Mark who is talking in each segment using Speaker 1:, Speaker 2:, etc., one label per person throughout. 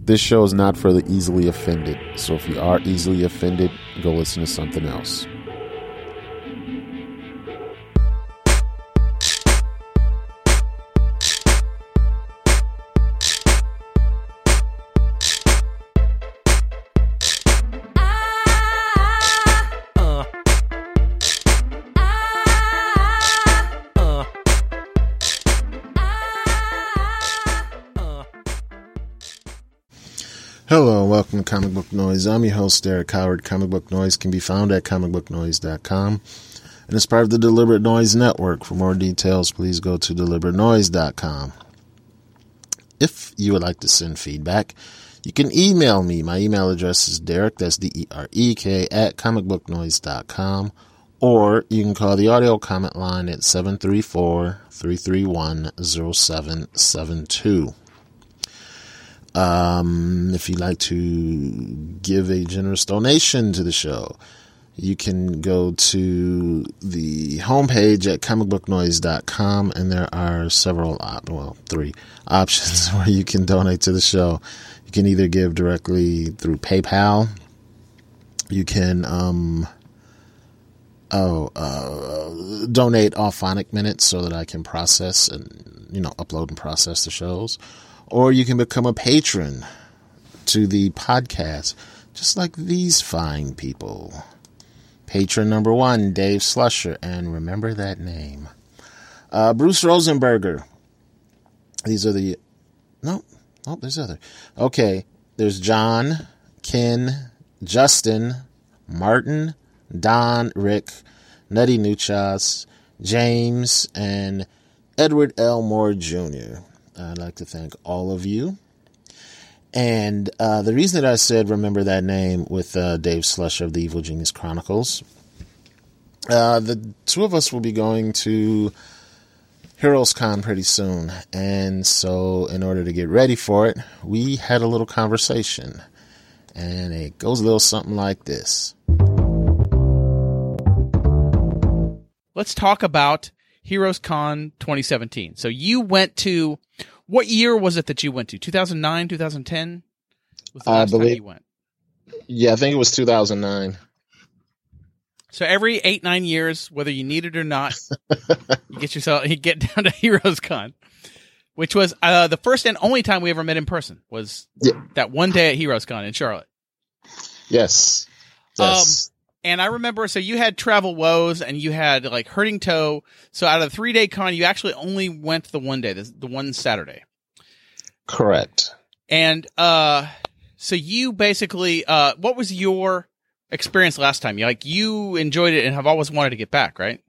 Speaker 1: This show is not for the easily offended, so if you are easily offended, go listen to something else. Hello and welcome to Comic Book Noise. I'm your host, Derek Howard. Comic Book Noise can be found at comicbooknoise.com and it's part of the Deliberate Noise Network. For more details, please go to deliberatenoise.com. If you would like to send feedback, you can email me. My email address is Derek, that's D-E-R-E-K, at comicbooknoise.com, or you can call the audio comment line at 734-331-0772. If you'd like to give a generous donation to the show, you can go to the homepage at comicbooknoise.com, and there are three options where you can donate to the show. You can either give directly through PayPal. You can donate Auphonic minutes so that I can process and upload and process the shows. Or you can become a patron to the podcast, just like these fine people. Patron number 1, Dave Slusher, and remember that name. Bruce Rosenberger. These are the... there's other. Okay, there's John, Ken, Justin, Martin, Don, Rick, Nutty Nuchas, James, and Edward L. Moore Jr. I'd like to thank all of you. And the reason that I said remember that name with Dave Slusher of the Evil Genius Chronicles, the two of us will be going to Heroes Con pretty soon. And so in order to get ready for it, we had a little conversation. And it goes a little something like this.
Speaker 2: Let's talk about Heroes Con 2017. So you went to, what year was it that you went to? 2009, 2010? Was the last time you went?
Speaker 1: Yeah, I think it was 2009.
Speaker 2: So every 8-9 years, whether you need it or not, you get down to Heroes Con, which was the first and only time we ever met in person, was that one day at Heroes Con in Charlotte.
Speaker 1: Yes.
Speaker 2: And I remember, so you had Travel Woes and you had like Hurting Toe. So out of the 3-day con, you actually only went the one day, the one Saturday.
Speaker 1: Correct.
Speaker 2: And so you basically, what was your experience last time? You enjoyed it and have always wanted to get back, right?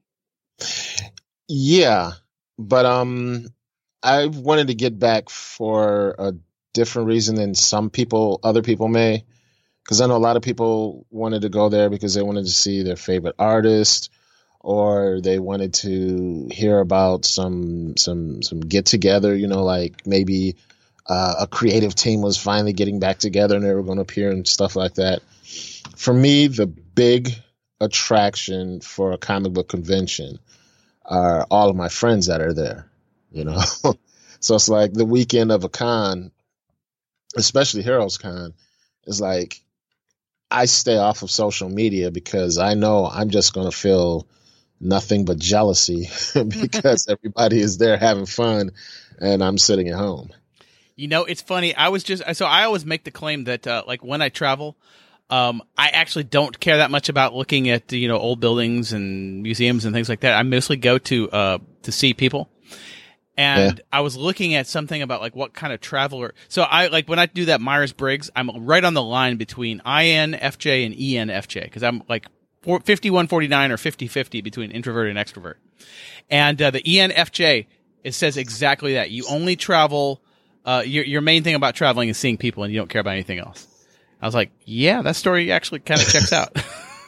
Speaker 1: Yeah, but I wanted to get back for a different reason than other people may. Because I know a lot of people wanted to go there because they wanted to see their favorite artist, or they wanted to hear about some get together. Like maybe a creative team was finally getting back together and they were going to appear and stuff like that. For me, the big attraction for a comic book convention are all of my friends that are there. So it's like the weekend of a con, especially Heroes Con, is like, I stay off of social media because I know I'm just going to feel nothing but jealousy because everybody is there having fun and I'm sitting at home.
Speaker 2: It's funny. I always make the claim that like when I travel, I actually don't care that much about looking at old buildings and museums and things like that. I mostly go to see people. And I was looking at something about like what kind of traveler. So I like when I do that Myers-Briggs, I'm right on the line between INFJ and ENFJ because I'm like 51-49 or 50-50 between introvert and extrovert. And the ENFJ, it says exactly that. You only travel. Your main thing about traveling is seeing people, and you don't care about anything else. I was like, yeah, that story actually kind of checks out.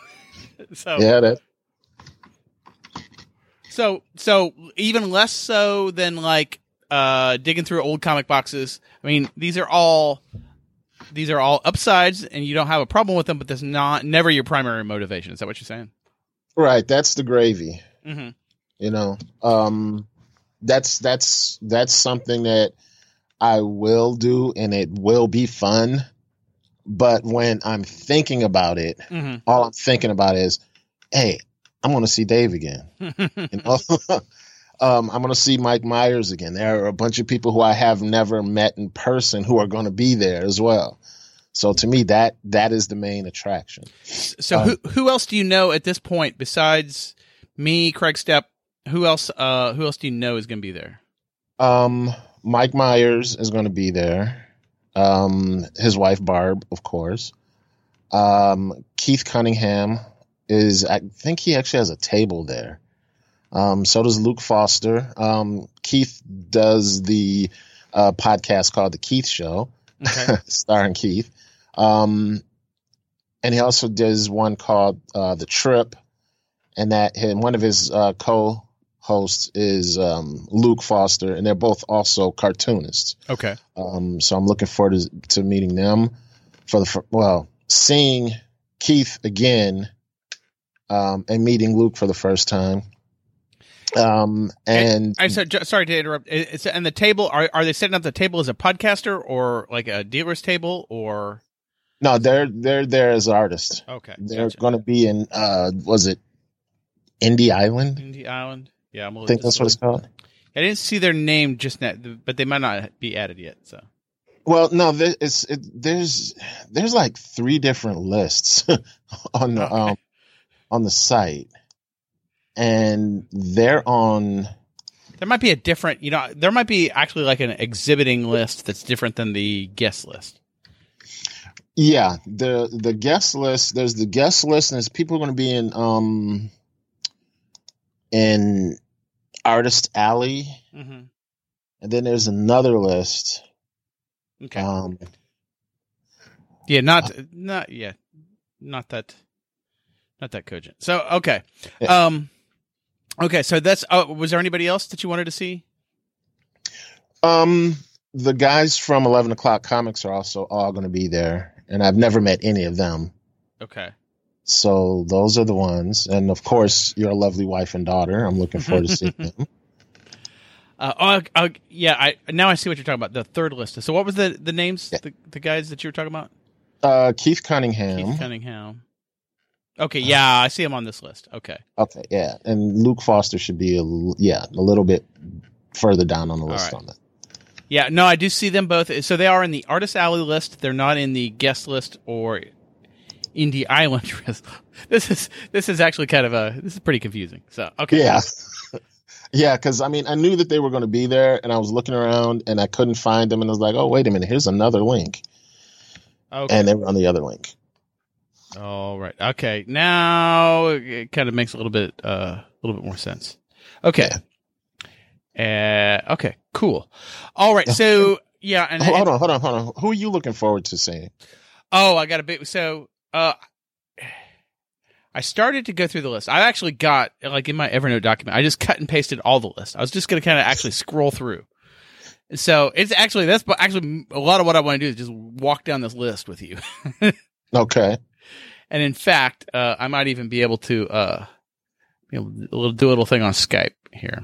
Speaker 2: So even less so than like digging through old comic boxes. I mean, these are all upsides, and you don't have a problem with them, but that's never your primary motivation. Is that what you're saying?
Speaker 1: Right. That's the gravy.
Speaker 2: Mm-hmm.
Speaker 1: That's something that I will do, and it will be fun. But when I'm thinking about it, all I'm thinking about is, hey, I'm going to see Dave again. You know? I'm going to see Mike Myers again. There are a bunch of people who I have never met in person who are going to be there as well. So to me, that is the main attraction.
Speaker 2: So who else do you know at this point besides me, Craig Stepp? Who else do you know is going to be there?
Speaker 1: Mike Myers is going to be there. His wife Barb, of course. Keith Cunningham I think he actually has a table there. So does Luke Foster. Keith does the podcast called The Keith Show, starring Keith. And he also does one called The Trip, and one of his co-hosts is Luke Foster, and they're both also cartoonists.
Speaker 2: Okay.
Speaker 1: So I'm looking forward to meeting them seeing Keith again, and meeting Luke for the first time. And
Speaker 2: I said, sorry to interrupt. And the table, are they setting up the table as a podcaster or like a dealer's table or?
Speaker 1: No, they're there as artists.
Speaker 2: Okay.
Speaker 1: They're going to be in, was it Indie Island?
Speaker 2: Indie Island. Yeah.
Speaker 1: I think that's what it's called.
Speaker 2: I didn't see their name just now, but they might not be added yet. So.
Speaker 1: Well, no, there's like 3 different lists on the site. And they're on.
Speaker 2: There might be a different, there might be actually like an exhibiting list that's different than the guest list.
Speaker 1: Yeah, the guest list. There's the guest list, and there's people going to be in Artist Alley, and then there's another list.
Speaker 2: Okay. Yeah, not that cogent. So okay.
Speaker 1: Yeah.
Speaker 2: Okay, so that's. Was there anybody else that you wanted to see?
Speaker 1: The guys from 11 O'Clock Comics are also all going to be there, and I've never met any of them.
Speaker 2: Okay.
Speaker 1: So those are the ones, and of course, your lovely wife and daughter. I'm looking forward to seeing them.
Speaker 2: Yeah. Now I see what you're talking about. The third list. So what was the names? Yeah. The guys that you were talking about?
Speaker 1: Keith Cunningham.
Speaker 2: Okay, yeah, I see him on this list. Okay,
Speaker 1: yeah, and Luke Foster should be a little bit further down on the list on that.
Speaker 2: Yeah, no, I do see them both. So they are in the Artist Alley list. They're not in the guest list or Indie Island list. This is actually this is pretty confusing. So okay,
Speaker 1: yeah, yeah, because I knew that they were going to be there, and I was looking around and I couldn't find them, and I was like, oh, wait a minute, here's another link. Okay, and they were on the other link.
Speaker 2: All right. Okay. Now it kind of makes a little bit more sense. Okay. Yeah. Okay. Cool. All right. So yeah. And
Speaker 1: hold on. Who are you looking forward to seeing?
Speaker 2: Oh, I got a bit. So, I started to go through the list. I actually got like in my Evernote document, I just cut and pasted all the list. I was just going to kind of actually scroll through. So that's actually a lot of what I want to do is just walk down this list with you.
Speaker 1: Okay.
Speaker 2: And in fact, I might even be able to do a little thing on Skype here.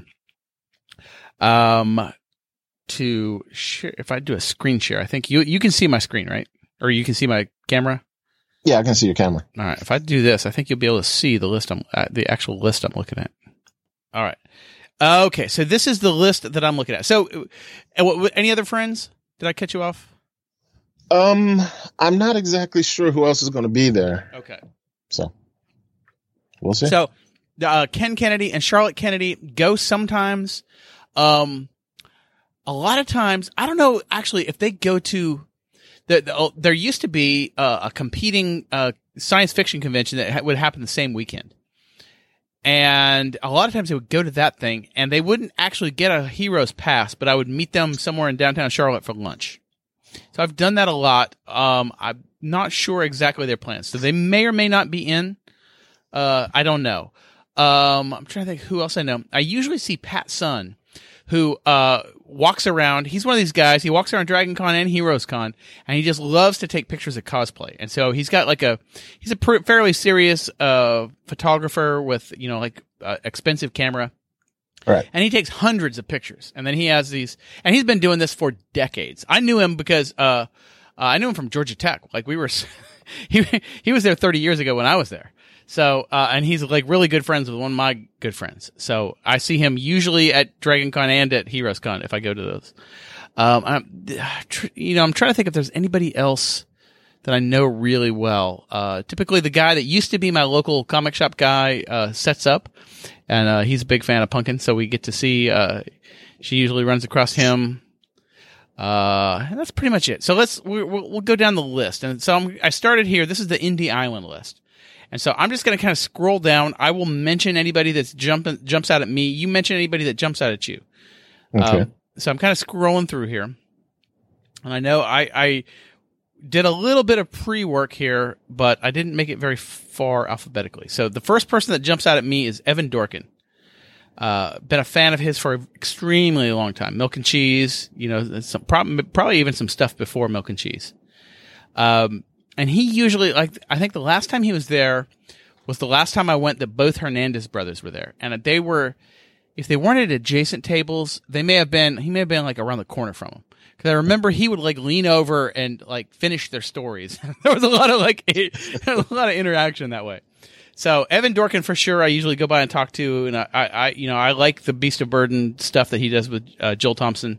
Speaker 2: To share, if I do a screen share, I think you can see my screen, right? Or you can see my camera.
Speaker 1: Yeah, I can see your camera.
Speaker 2: All right. If I do this, I think you'll be able to see the list. The actual list I'm looking at. All right. Okay. So this is the list that I'm looking at. So, any other friends? Did I cut you off?
Speaker 1: I'm not exactly sure who else is going to be there.
Speaker 2: Okay.
Speaker 1: So, we'll see.
Speaker 2: So, Ken Kennedy and Charlotte Kennedy go sometimes. A lot of times, I don't know actually if they go to there used to be a competing science fiction convention that would happen the same weekend. And a lot of times they would go to that thing and they wouldn't actually get a Heroes Pass, but I would meet them somewhere in downtown Charlotte for lunch. So I've done that a lot. I'm not sure exactly their plans. So they may or may not be in. I don't know. I'm trying to think who else I know. I usually see Pat Sun, who walks around. He's one of these guys. He walks around Dragon Con and Heroes Con, and he just loves to take pictures of cosplay. And so he's got he's a fairly serious photographer with expensive camera.
Speaker 1: Right.
Speaker 2: And he takes hundreds of pictures. And then he has these, and he's been doing this for decades. I knew him because, I knew him from Georgia Tech. Like we were, he was there 30 years ago when I was there. So, and he's like really good friends with one of my good friends. So I see him usually at DragonCon and at HeroesCon if I go to those. I'm trying to think if there's anybody else that I know really well. Typically the guy that used to be my local comic shop guy, sets up, and, he's a big fan of Pumpkin. So we get to see, she usually runs across him. And that's pretty much it. So we'll go down the list. And so I started here. This is the Indie Island list. And so I'm just going to kind of scroll down. I will mention anybody that jumps out at me. You mention anybody that jumps out at you.
Speaker 1: Okay.
Speaker 2: So I'm kind of scrolling through here. And I know I did a little bit of pre-work here, but I didn't make it very far alphabetically. So the first person that jumps out at me is Evan Dorkin. Been a fan of his for an extremely long time. Milk and Cheese, probably even some stuff before Milk and Cheese. And he usually, I think the last time he was there was the last time I went that both Hernandez brothers were there. And if they weren't at adjacent tables, he may have been like around the corner from them. Cause I remember he would like lean over and like finish their stories. There was a lot of interaction that way. So Evan Dorkin for sure. I usually go by and talk to, and I like the Beast of Burden stuff that he does with Joel Thompson.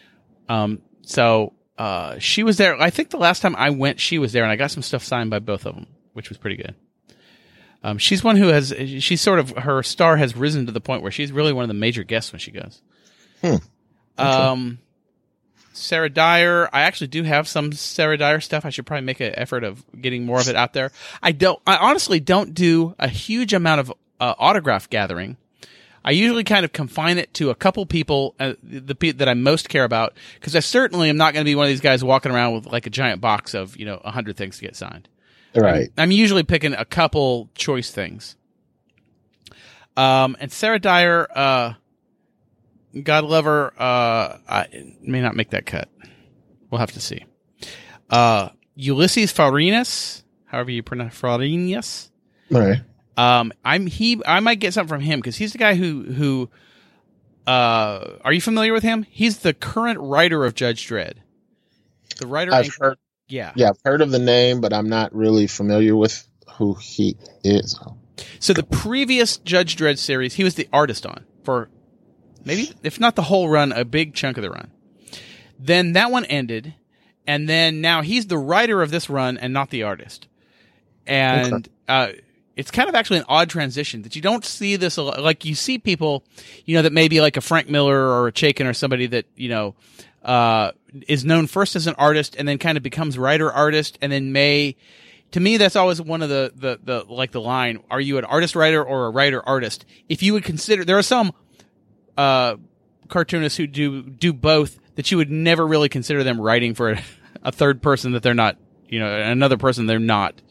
Speaker 2: She was there. I think the last time I went, she was there, and I got some stuff signed by both of them, which was pretty good. She's one who her star has risen to the point where she's really one of the major guests when she goes. Okay. Sarah Dyer. I actually do have some Sarah Dyer stuff. I should probably make an effort of getting more of it out there. I honestly don't do a huge amount of autograph gathering. I usually kind of confine it to a couple people, that I most care about, because I certainly am not going to be one of these guys walking around with like a giant box of 100 things to get signed.
Speaker 1: Right.
Speaker 2: I'm usually picking a couple choice things. And Sarah Dyer, God love her. I may not make that cut. We'll have to see. Ulysses Farinas, however you pronounce Farinas.
Speaker 1: Right.
Speaker 2: I might get something from him because he's the guy who are you familiar with him? He's the current writer of Judge Dredd. The writer.
Speaker 1: I've heard.
Speaker 2: Yeah.
Speaker 1: Yeah, I've heard of the name, but I'm not really familiar with who he is.
Speaker 2: So the previous Judge Dredd series, he was the artist on for maybe, if not the whole run, a big chunk of the run. Then that one ended, and then now he's the writer of this run and not the artist. And it's kind of actually an odd transition that you don't see this a lot. Like you see people, that maybe like a Frank Miller or a Chaykin or somebody that, is known first as an artist and then kind of becomes writer artist and then to me, that's always one of the line, are you an artist writer or a writer artist? If you would consider, there are some, cartoonists who do both that you would never really consider them writing for a third person that they're not, another person they're not,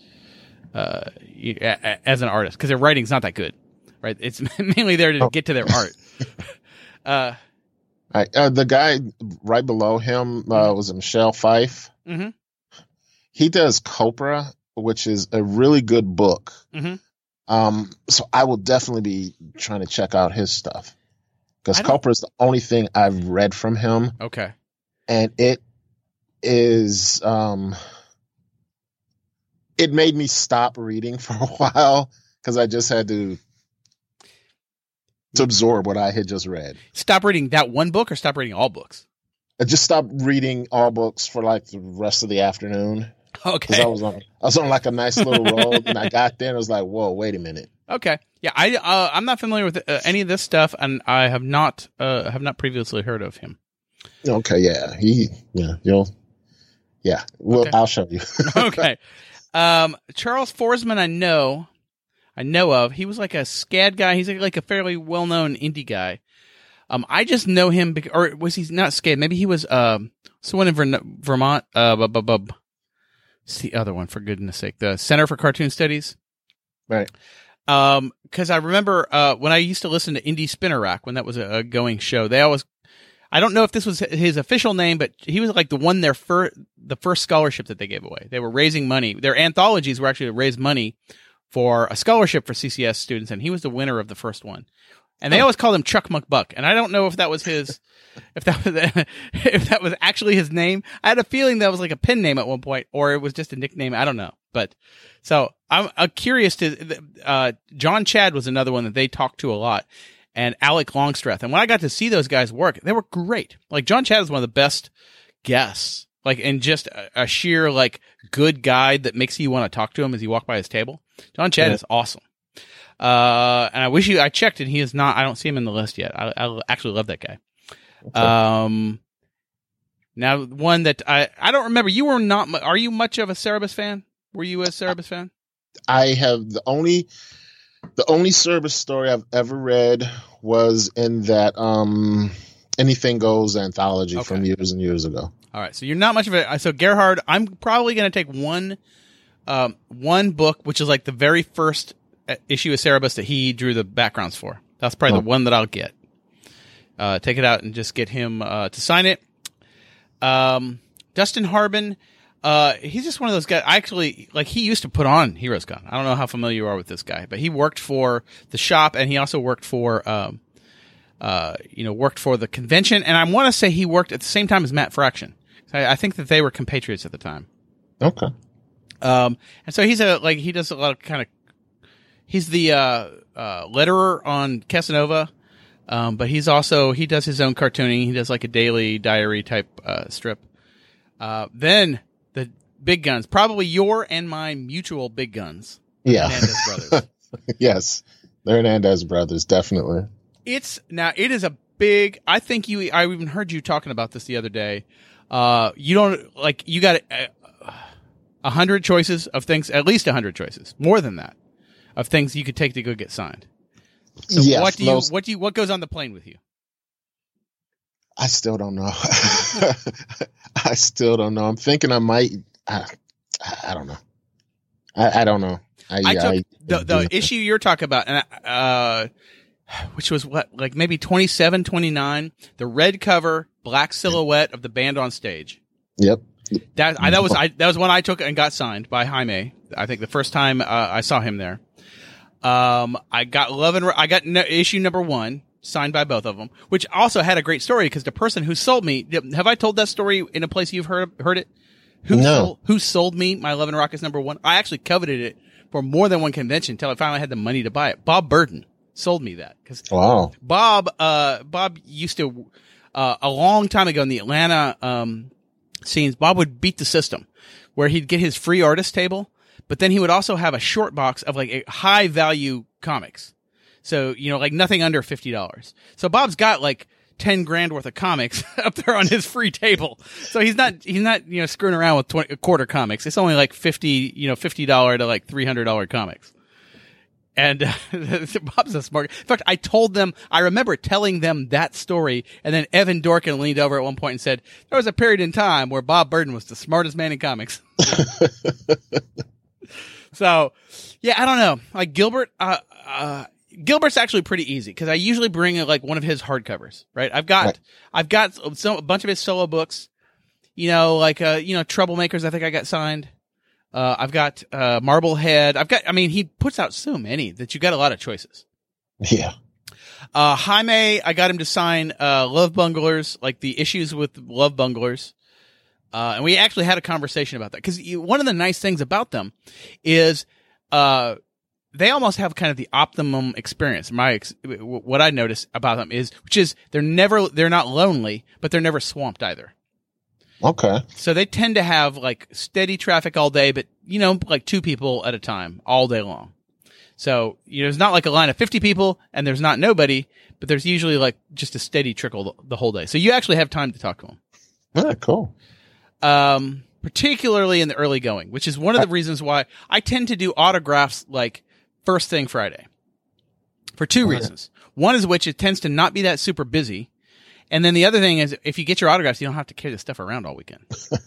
Speaker 2: as an artist, because their writing's not that good, right? It's mainly there to get to their art.
Speaker 1: The guy right below him was Michelle Pfeiffer.
Speaker 2: Mm-hmm.
Speaker 1: He does Copra, which is a really good book.
Speaker 2: Mm-hmm.
Speaker 1: So I will definitely be trying to check out his stuff because Copra is the only thing I've read from him.
Speaker 2: Okay,
Speaker 1: and it is it made me stop reading for a while because I just had to absorb what I had just read. Stop
Speaker 2: reading that one book or stop reading all books?
Speaker 1: I just stopped reading all books for like the rest of the afternoon.
Speaker 2: Okay.
Speaker 1: I was on like a nice little roll and I got there and I was like, whoa, wait a minute.
Speaker 2: Okay. Yeah. I'm not familiar with any of this stuff and I have not previously heard of him.
Speaker 1: Okay. Yeah. Okay. I'll show you.
Speaker 2: Okay. Charles Forsman, I know of. He was like a SCAD guy. He's like a fairly well-known indie guy. I just know him, or was he not SCAD? Maybe he was someone in Vermont. It's the other one, for goodness sake. The Center for Cartoon Studies.
Speaker 1: Right.
Speaker 2: Because I remember when I used to listen to Indie Spinner Rack, when that was a going show, they always, I don't know if this was his official name, but he was like the first scholarship that they gave away. They were raising money. Their anthologies were actually to raise money for a scholarship for CCS students, and he was the winner of the first one. And they always called him Chuck McBuck. And I don't know if that was his, if that was actually his name. I had a feeling that was like a pen name at one point, or it was just a nickname. I don't know. But so I'm curious to, John Chad was another one that they talked to a lot, and Alec Longstreth. And when I got to see those guys work, they were great. Like John Chad is one of the best guests, like, and just a sheer, like, good guy that makes you want to talk to him as you walk by his table. John Chad is awesome. And I checked and he is not, I don't see him in the list yet. I actually love that guy. Okay. Now one that I don't remember, you were not, are you much of a Cerebus fan? Were you a Cerebus fan?
Speaker 1: I have the only Cerebus story I've ever read was in that, Anything Goes anthology from years and years ago.
Speaker 2: All right. So you're not much of a, so Gerhard, I'm probably going to take one book, which is like the very first issue of Cerebus that he drew the backgrounds for. That's probably the one that I'll get. Take it out and just get him to sign it. Dustin Harbin, he's just one of those guys. I actually, like, he used to put on Heroes Con. I don't know how familiar you are with this guy, but he worked for the shop and he also worked for, worked for the convention. And I want to say he worked at the same time as Matt Fraction. I think that they were compatriots at the time.
Speaker 1: Okay.
Speaker 2: And so he does a lot of kind of, he's the letterer on Casanova, but he does his own cartooning. He does like a daily diary type strip. Then the big guns, probably your and my mutual big guns.
Speaker 1: Yeah.
Speaker 2: Hernandez brothers.
Speaker 1: Yes. The Hernandez brothers, definitely.
Speaker 2: It is a big, I even heard you talking about this the other day. You got 100 choices of things, at least 100 choices, more than that, of things you could take to go get signed. So
Speaker 1: yes,
Speaker 2: what goes on the plane with you?
Speaker 1: I still don't know. I still don't know. I'm thinking I might. I don't know. I don't know.
Speaker 2: I took the issue you're talking about, and which was like maybe 27, 29, the red cover, black silhouette of the band on stage.
Speaker 1: Yep.
Speaker 2: That was one I took and got signed by Jaime. I think the first time I saw him there. I got issue number 1 signed by both of them, which also had a great story because the person who sold me, have I told that story in a place you've heard it? Who sold me my Love and Rockets number 1? I actually coveted it for more than one convention until I finally had the money to buy it. Bob Burden sold me that because Bob used to, a long time ago in the Atlanta, scenes, Bob would beat the system where he'd get his free artist table, but then he would also have a short box of like high value comics. So, like nothing under $50. So Bob's got like 10 grand worth of comics up there on his free table. So he's not, screwing around with quarter comics. It's only like $50 to like $300 comics. And Bob's a smart. In fact, I remember telling them that story, and then Evan Dorkin leaned over at one point and said, there was a period in time where Bob Burden was the smartest man in comics. So, yeah, I don't know. Like Gilbert, Gilbert's actually pretty easy because I usually bring like one of his hardcovers, right? I've got a bunch of his solo books, Troublemakers. I think I got signed. I've got Marblehead. He puts out so many that you got a lot of choices.
Speaker 1: Yeah.
Speaker 2: Jaime, I got him to sign Love Bunglers, like the issues with Love Bunglers. And we actually had a conversation about that because one of the nice things about them is they almost have kind of the optimum experience. What I notice about them is they're not lonely, but they're never swamped either.
Speaker 1: Okay.
Speaker 2: So they tend to have like steady traffic all day, but like 2 people at a time all day long. So, it's not like a line of 50 people and there's not nobody, but there's usually like just a steady trickle the whole day. So you actually have time to talk to them.
Speaker 1: Yeah, cool.
Speaker 2: Particularly in the early going, which is one of the reasons why I tend to do autographs like first thing Friday for 2 reasons. One is which it tends to not be that super busy. And then the other thing is, if you get your autographs, you don't have to carry the stuff around all weekend.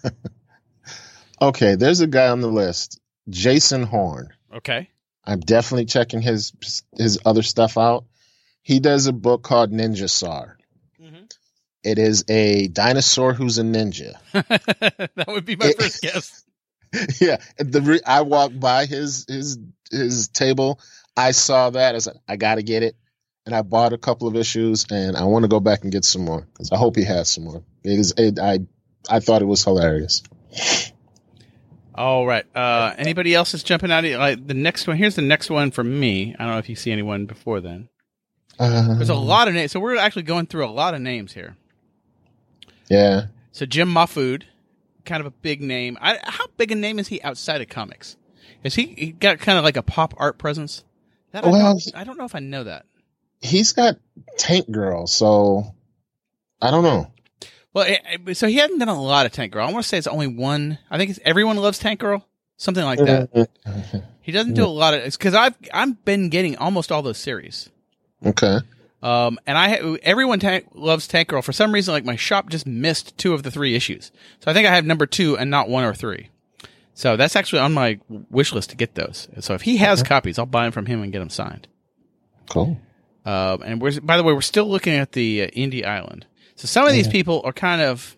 Speaker 1: Okay, there's a guy on the list, Jason Horn.
Speaker 2: Okay.
Speaker 1: I'm definitely checking his other stuff out. He does a book called Ninja Sar. Mm-hmm. It is a dinosaur who's a ninja.
Speaker 2: That would be my first guess.
Speaker 1: Yeah, I walked by his table. I saw that. I said, I got to get it. and I bought a couple of issues, and I want to go back and get some more because I hope he has some more. I thought it was hilarious.
Speaker 2: All right. Anybody else is jumping out? Like the next one. Here's the next one for me. I don't know if you see anyone before then. There's a lot of names, so we're actually going through a lot of names here.
Speaker 1: Yeah.
Speaker 2: So Jim Mahfood, kind of a big name. How big a name is he outside of comics? Is he got kind of like a pop art presence? I don't know if I know that.
Speaker 1: He's got Tank Girl, so I don't know.
Speaker 2: Well, so he hasn't done a lot of Tank Girl. I want to say it's only one. I think it's Everyone Loves Tank Girl, something like that. He doesn't do a lot of. It's because I've been getting almost all those series.
Speaker 1: Okay.
Speaker 2: And Everyone Loves Tank Girl. For some reason, like my shop just missed 2 of the 3 issues, so I think I have number 2 and not 1 or 3. So that's actually on my wish list to get those. So if he has copies, I'll buy them from him and get them signed.
Speaker 1: Cool.
Speaker 2: And by the way, we're still looking at the Indie Island. So some of these people are kind of,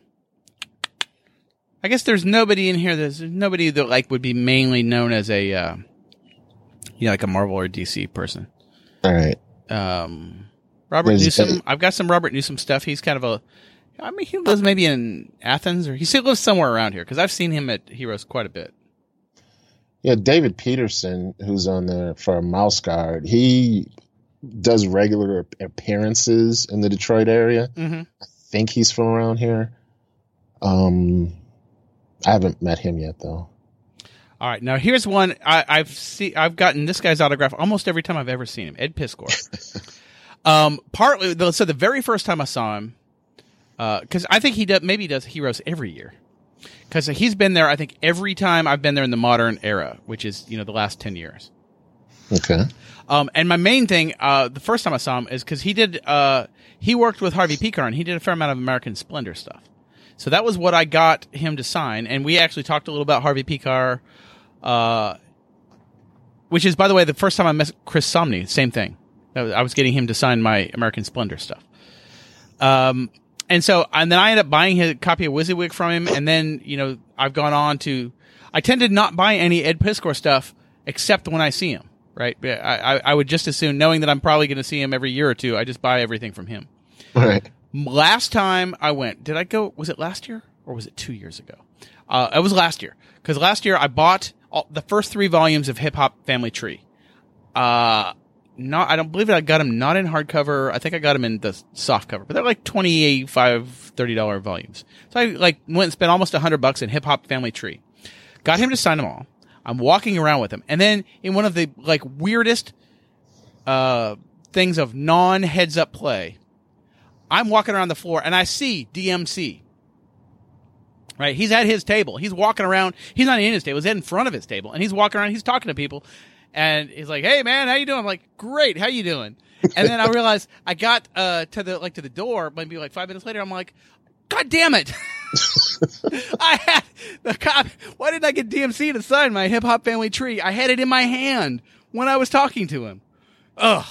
Speaker 2: I guess there's nobody in here. There's nobody that like would be mainly known as a, like a Marvel or DC person.
Speaker 1: All right.
Speaker 2: Robert Newsom. I've got some Robert Newsom stuff. He's kind of he lives maybe in Athens or he still lives somewhere around here because I've seen him at Heroes quite a bit.
Speaker 1: Yeah, David Peterson, who's on there for Mouse Guard, he does regular appearances in the Detroit area. Mm-hmm. I think he's from around here. I haven't met him yet, though.
Speaker 2: All right, now here's one I've gotten this guy's autograph almost every time I've ever seen him. Ed Piskor. Partly, so the very first time I saw him, because I think he does Heroes every year, because he's been there. I think every time I've been there in the modern era, which is the last 10 years.
Speaker 1: Okay.
Speaker 2: And my main thing, the first time I saw him is because he worked with Harvey Pekar and he did a fair amount of American Splendor stuff. So that was what I got him to sign. And we actually talked a little about Harvey Pekar, which is, by the way, the first time I met Chris Somney, same thing. I was getting him to sign my American Splendor stuff. And then I ended up buying a copy of WYSIWYG from him. And then, I've gone on to, I tend to not buy any Ed Piskor stuff except when I see him. Right. I would just assume, knowing that I'm probably going to see him every year or two, I just buy everything from him.
Speaker 1: Right.
Speaker 2: Last time I went, did I go? Was it last year or was it 2 years ago? It was last year, because last year I bought the first 3 volumes of Hip Hop Family Tree. I don't believe I got them not in hardcover. I think I got them in the soft cover, but they're like $25, $30 volumes. So I went and spent almost $100 in Hip Hop Family Tree. Got him to sign them all. I'm walking around with him. And then in one of the weirdest things of non-heads up play, I'm walking around the floor and I see DMC. Right? He's at his table. He's walking around. He's not in his table. He's in front of his table. And he's walking around. He's talking to people. And he's like, "Hey, man, how you doing?" I'm like, "Great. How you doing?" And then I realized I got to the door, maybe 5 minutes later. I'm like, "God damn it." I had the cop. Why didn't I get DMC to sign my Hip Hop Family Tree? I had it in my hand when I was talking to him. Ugh.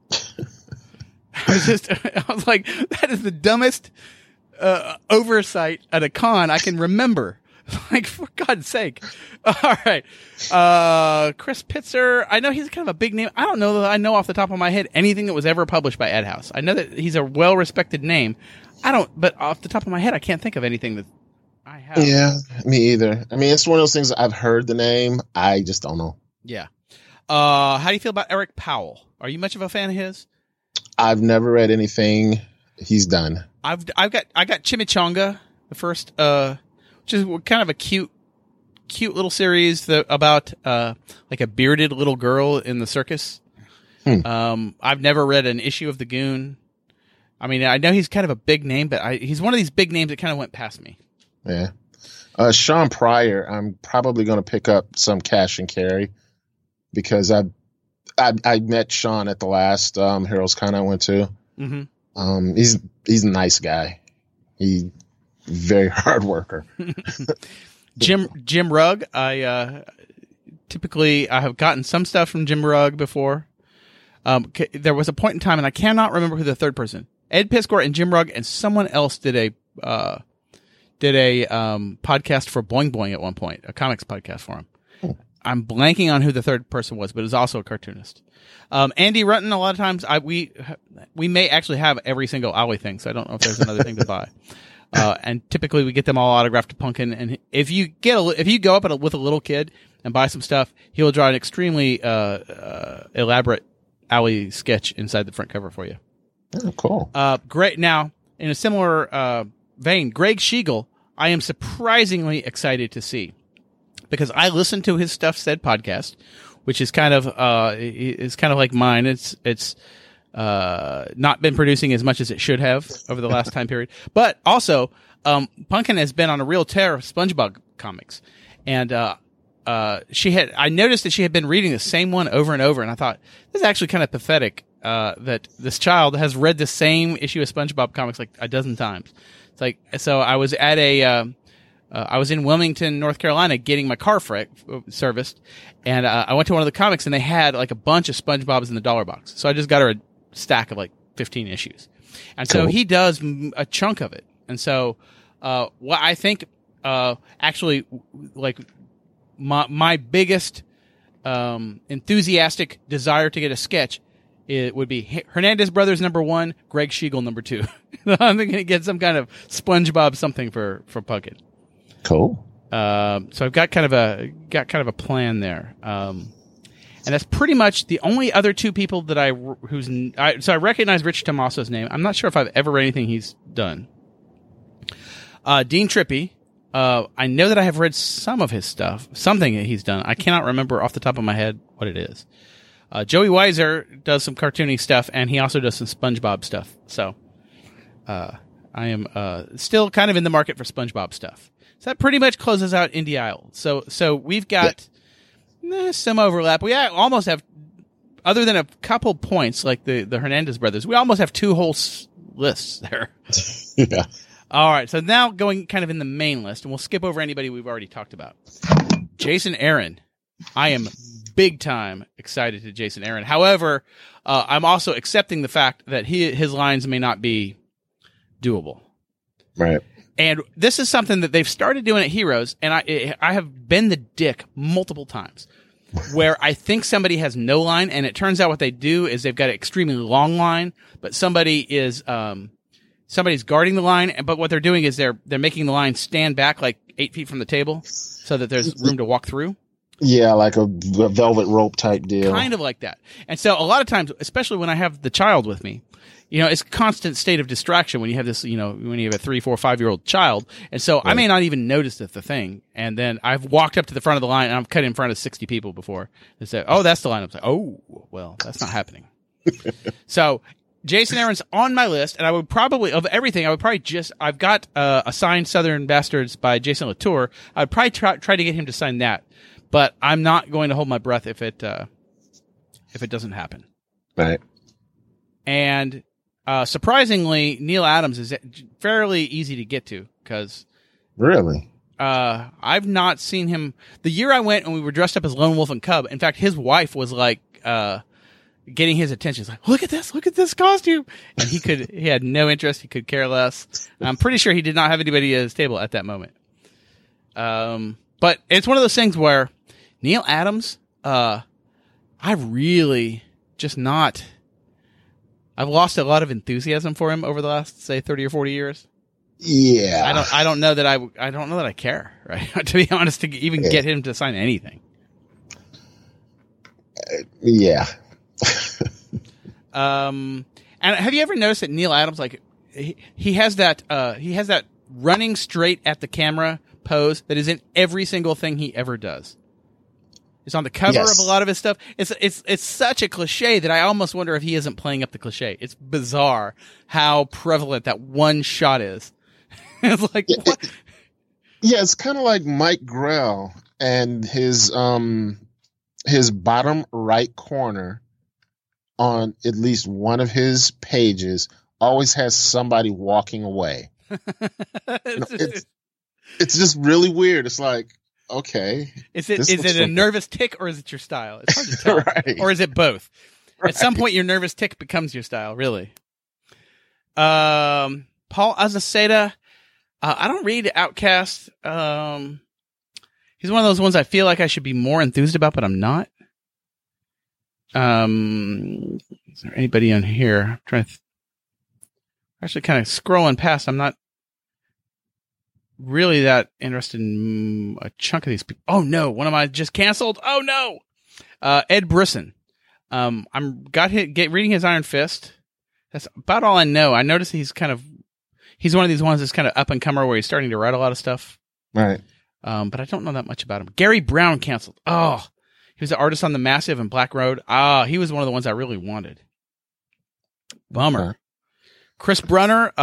Speaker 2: I was like, that is the dumbest oversight at a con I can remember. Like, for God's sake. All right. Chris Pitzer. I know he's kind of a big name. I don't know that I know off the top of my head anything that was ever published by Ed House. I know that he's a well-respected name. But off the top of my head, I can't think of anything that I have. Yeah,
Speaker 1: me either. I mean, it's one of those things I've heard the name. I just don't know.
Speaker 2: Yeah. How do you feel about Eric Powell? Are you much of a fan of his?
Speaker 1: I've never read anything he's done.
Speaker 2: I got Chimichanga, the first, which is kind of a cute little series about like a bearded little girl in the circus. I've never read an issue of The Goon. I mean, I know he's kind of a big name, but he's one of these big names that kind of went past me.
Speaker 1: Yeah. Sean Pryor, I'm probably going to pick up some Cash and Carry because I met Sean at the last Heroes Con I went to. Mm-hmm. He's a nice guy. He's very hard worker.
Speaker 2: Jim Rugg. I have gotten some stuff from Jim Rugg before. There was a point in time, and I cannot remember who the third person. Ed Piskor and Jim Rugg and someone else did a podcast for Boing Boing at one point, a comics podcast for him. I'm blanking on who the third person was, but is also a cartoonist. Andy Rutton. A lot of times, we may actually have every single Owly thing, so I don't know if there's another thing to buy. And typically we get them all autographed to Pumpkin. And if you go up with a little kid and buy some stuff, he'll draw an extremely elaborate Owly sketch inside the front cover for you.
Speaker 1: Oh, cool.
Speaker 2: Great. Now, in a similar vein, Greg Schiegel, I am surprisingly excited to see, because I listened to his Stuff Said podcast, which is kind of like mine. It's not been producing as much as it should have over the last time period. But also, Pumpkin has been on a real tear of SpongeBob comics. And I noticed that she had been reading the same one over and over, and I thought, this is actually kind of pathetic, that this child has read the same issue of SpongeBob comics like a dozen times. It's like, so I was at I was in Wilmington, North Carolina, getting my car serviced, and I went to one of the comics, and they had like a bunch of SpongeBob's in the dollar box. So I just got her a stack of like 15 issues, and so he does a chunk of it. And so, what I think, actually, like my biggest enthusiastic desire to get a sketch, it would be Hernandez Brothers #1, Greg Schiegel #2. I'm going to get some kind of SpongeBob something for Pumpkin.
Speaker 1: Cool.
Speaker 2: So I've got kind of a plan there. And that's pretty much the only other two people that so I recognize Rich Tomaso's name. I'm not sure if I've ever read anything he's done. Dean Trippy. I know that I have read some of his stuff, something that he's done. I cannot remember off the top of my head what it is. Joey Weiser does some cartoony stuff, and he also does some SpongeBob stuff. So, I am, still kind of in the market for SpongeBob stuff. So that pretty much closes out Indie Isle. So we've got some overlap. We almost have, other than a couple points like the Hernandez brothers, we almost have two whole lists there.
Speaker 1: Yeah.
Speaker 2: All right. So now going kind of in the main list, and we'll skip over anybody we've already talked about. Jason Aaron. I am big time excited to Jason Aaron. However, I'm also accepting the fact that his lines may not be doable.
Speaker 1: Right.
Speaker 2: And this is something that they've started doing at Heroes, and I have been the dick multiple times, where I think somebody has no line, and it turns out what they do is they've got an extremely long line, but somebody's guarding the line, but what they're doing is they're making the line stand back like 8 feet from the table, so that there's room to walk through.
Speaker 1: Yeah, like a velvet rope type deal.
Speaker 2: Kind of like that. And so a lot of times, especially when I have the child with me, it's a constant state of distraction when you have this, when you have a 3, 4, 5-year-old child. And so I may not even notice the thing. And then I've walked up to the front of the line and I've cut in front of 60 people before. They say, oh, that's the line. I'm like, oh, well, that's not happening. So Jason Aaron's on my list, and I would probably, of everything, I've got Assigned Southern Bastards by Jason Latour. I'd probably try to get him to sign that. But I'm not going to hold my breath if it doesn't happen.
Speaker 1: Right.
Speaker 2: And surprisingly, Neil Adams is fairly easy to get to because
Speaker 1: really,
Speaker 2: I've not seen him. The year I went and we were dressed up as Lone Wolf and Cub. In fact, his wife was like getting his attention. He's like, look at this costume, and he had no interest. He could care less. I'm pretty sure he did not have anybody at his table at that moment. But it's one of those things where Neil Adams, I really just not. I've lost a lot of enthusiasm for him over the last, say, 30 or 40 years.
Speaker 1: Yeah.
Speaker 2: I don't know that I care, right? To be honest, to even get him to sign anything.
Speaker 1: Yeah.
Speaker 2: And have you ever noticed that Neil Adams, like, he has that running straight at the camera pose that is in every single thing he ever does. It's on the cover of a lot of his stuff. It's such a cliche that I almost wonder if he isn't playing up the cliche. It's bizarre how prevalent that one shot is. It's like, what?
Speaker 1: It's kind of like Mike Grell and his bottom right corner on at least one of his pages always has somebody walking away. It's just really weird. It's like, okay.
Speaker 2: Is it a nervous tick or is it your style? It's hard to tell.
Speaker 1: Right.
Speaker 2: Or is it both? Right. At some point, your nervous tick becomes your style, really. Paul Azaceta. I don't read Outcast. He's one of those ones I feel like I should be more enthused about, but I'm not. Is there anybody on here? I'm trying to actually kind of scrolling past. I'm not really that interested in a chunk of these people. Oh no, one of mine just canceled. Oh no, Ed Brisson. I'm reading his Iron Fist. That's about all I know. I noticed he's one of these ones that's kind of up and comer where he's starting to write a lot of stuff.
Speaker 1: Right.
Speaker 2: But I don't know that much about him. Gary Brown canceled. Oh, he was the artist on The Massive and Black Road. He was one of the ones I really wanted. Bummer.
Speaker 1: Okay.
Speaker 2: Chris Brunner,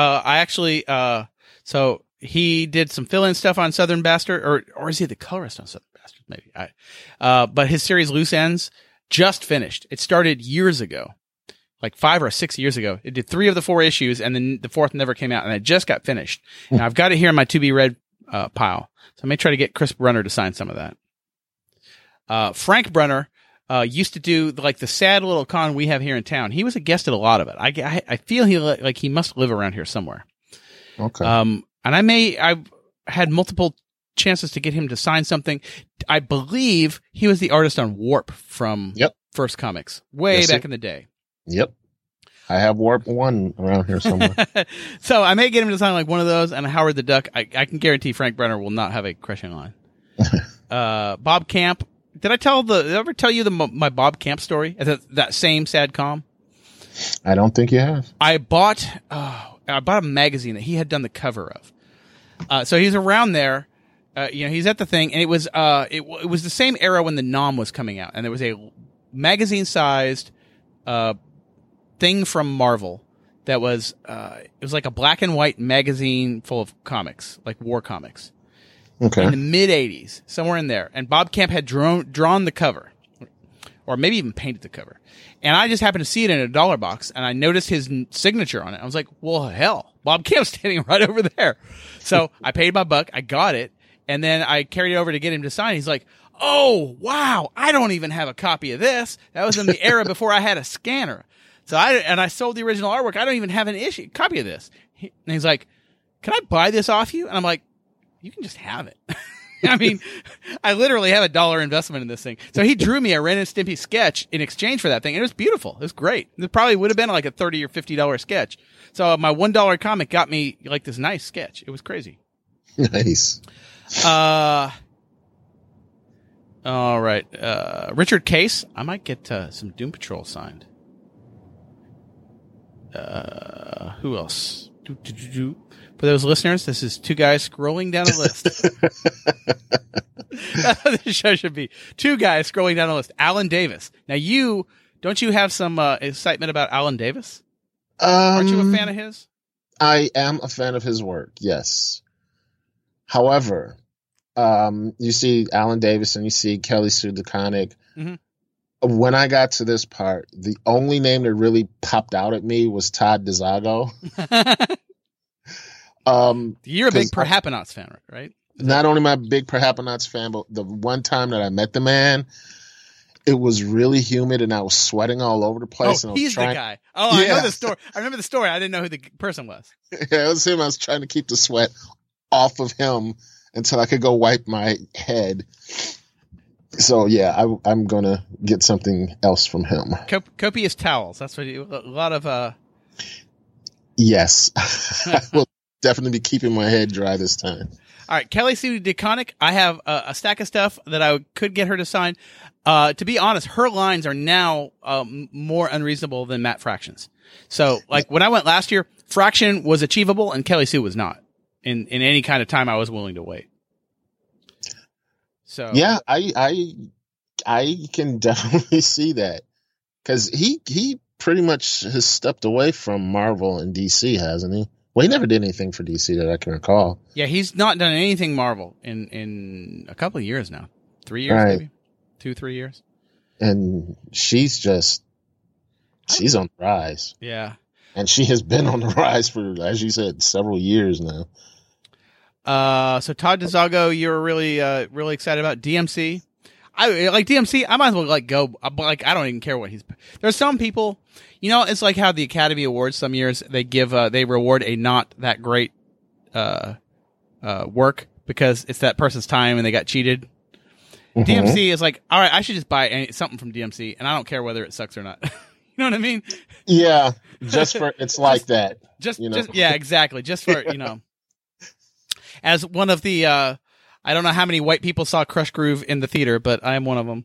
Speaker 2: so he did some fill-in stuff on Southern Bastard, or is he the colorist on Southern Bastard? Maybe. But his series Loose Ends just finished. It started years ago, like 5 or 6 years ago. It did 3 of the 4 issues, and then the 4th never came out, and it just got finished. Now I've got it here in my to be read pile, so I may try to get Chris Brunner to sign some of that. Frank Brunner used to do like the sad little con we have here in town. He was a guest at a lot of it. I feel he must live around here somewhere.
Speaker 1: Okay.
Speaker 2: And I've had multiple chances to get him to sign something. I believe he was the artist on Warp from First Comics way back in the day.
Speaker 1: Yep. I have Warp 1 around here somewhere.
Speaker 2: So I may get him to sign like one of those, and Howard the Duck. I can guarantee Frank Brunner will not have a crushing on. Bob Camp. Did I ever tell you my Bob Camp story? That same sad com?
Speaker 1: I don't think you have.
Speaker 2: I bought a magazine that he had done the cover of. So he's around there. He's at the thing, and it was the same era when the Nom was coming out, and there was a magazine-sized thing from Marvel that was it was like a black and white magazine full of comics, like war comics.
Speaker 1: Okay.
Speaker 2: In the mid '80s, somewhere in there, and Bob Camp had drawn the cover, or maybe even painted the cover. And I just happened to see it in a dollar box, and I noticed his signature on it. I was like, "Well, hell, Bob Camp's standing right over there." So I paid my buck, I got it, and then I carried it over to get him to sign. He's like, "Oh, wow, I don't even have a copy of this. That was in the era before I had a scanner." So I sold the original artwork. I don't even have an copy of this. And he's like, "Can I buy this off you?" And I'm like, "You can just have it." I mean, I literally have $1 investment in this thing. So he drew me a Ren and Stimpy sketch in exchange for that thing. It was beautiful. It was great. It probably would have been like a $30 or $50 sketch. So my $1 comic got me like this nice sketch. It was crazy.
Speaker 1: Nice.
Speaker 2: All right. Richard Case. I might get some Doom Patrol signed. Who else? For those listeners, this is 2 guys scrolling down a list. That's what this show should be. 2 guys scrolling down a list. Alan Davis. Now don't you have some excitement about Alan Davis? Aren't you a fan of his?
Speaker 1: I am a fan of his work, yes. However, you see Alan Davis and you see Kelly Sue DeConnick. Mm-hmm. When I got to this part, the only name that really popped out at me was Todd DeZago.
Speaker 2: You're a big Perhapanauts fan, right?
Speaker 1: Not only am I a big Perhapanauts fan, but the one time that I met the man, it was really humid and I was sweating all over the place.
Speaker 2: Oh,
Speaker 1: and
Speaker 2: he's the guy. Oh, yeah. I know the story. I remember the story. I didn't know who the person was.
Speaker 1: Yeah, it was him. I was trying to keep the sweat off of him until I could go wipe my head. So yeah, I'm gonna get something else from him.
Speaker 2: Copious towels. That's what a lot of.
Speaker 1: Yes, I will definitely be keeping my head dry this time.
Speaker 2: All right, Kelly Sue DeConnick. I have a stack of stuff that I could get her to sign. To be honest, her lines are now more unreasonable than Matt Fraction's. So, like when I went last year, Fraction was achievable and Kelly Sue was not in any kind of time I was willing to wait. So
Speaker 1: yeah, I can definitely see that because he pretty much has stepped away from Marvel and DC, hasn't he? Well, he never did anything for DC that I can recall.
Speaker 2: Yeah, he's not done anything Marvel in a couple of years now. 3 years, maybe 2-3 years.
Speaker 1: And she's on the rise.
Speaker 2: Yeah,
Speaker 1: and she has been on the rise for, as you said, several years now.
Speaker 2: So Todd DeZago, you're really excited about DMC. I like DMC. I might as well go. Like, I don't even care what there's some people, it's like how the Academy Awards some years they reward a not that great, work because it's that person's time and they got cheated. DMC is like, all right, I should just buy something from DMC, and I don't care whether it sucks or not. You know what I mean?
Speaker 1: Yeah, just for it's like that.
Speaker 2: Just yeah, exactly. Just for as one of the I don't know how many white people saw Crush Groove in the theater, but I am one of them.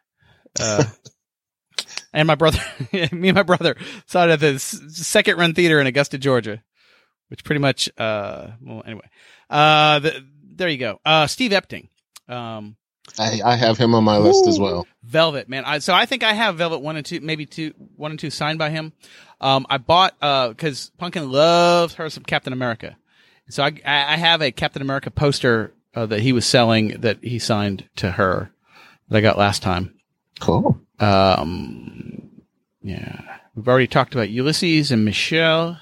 Speaker 2: And my brother, me and my brother saw it at the Second Run Theater in Augusta, Georgia, which pretty much well, anyway. There you go. Steve Epting.
Speaker 1: I have him on my list as well.
Speaker 2: Velvet, man. So I think I have Velvet 1 and 2, maybe 1 and 2 signed by him. I bought, cause Pumpkin loves her some Captain America. So I have a Captain America poster that he was selling that he signed to her that I got last time.
Speaker 1: Cool.
Speaker 2: Yeah. We've already talked about Ulysses and Michelle.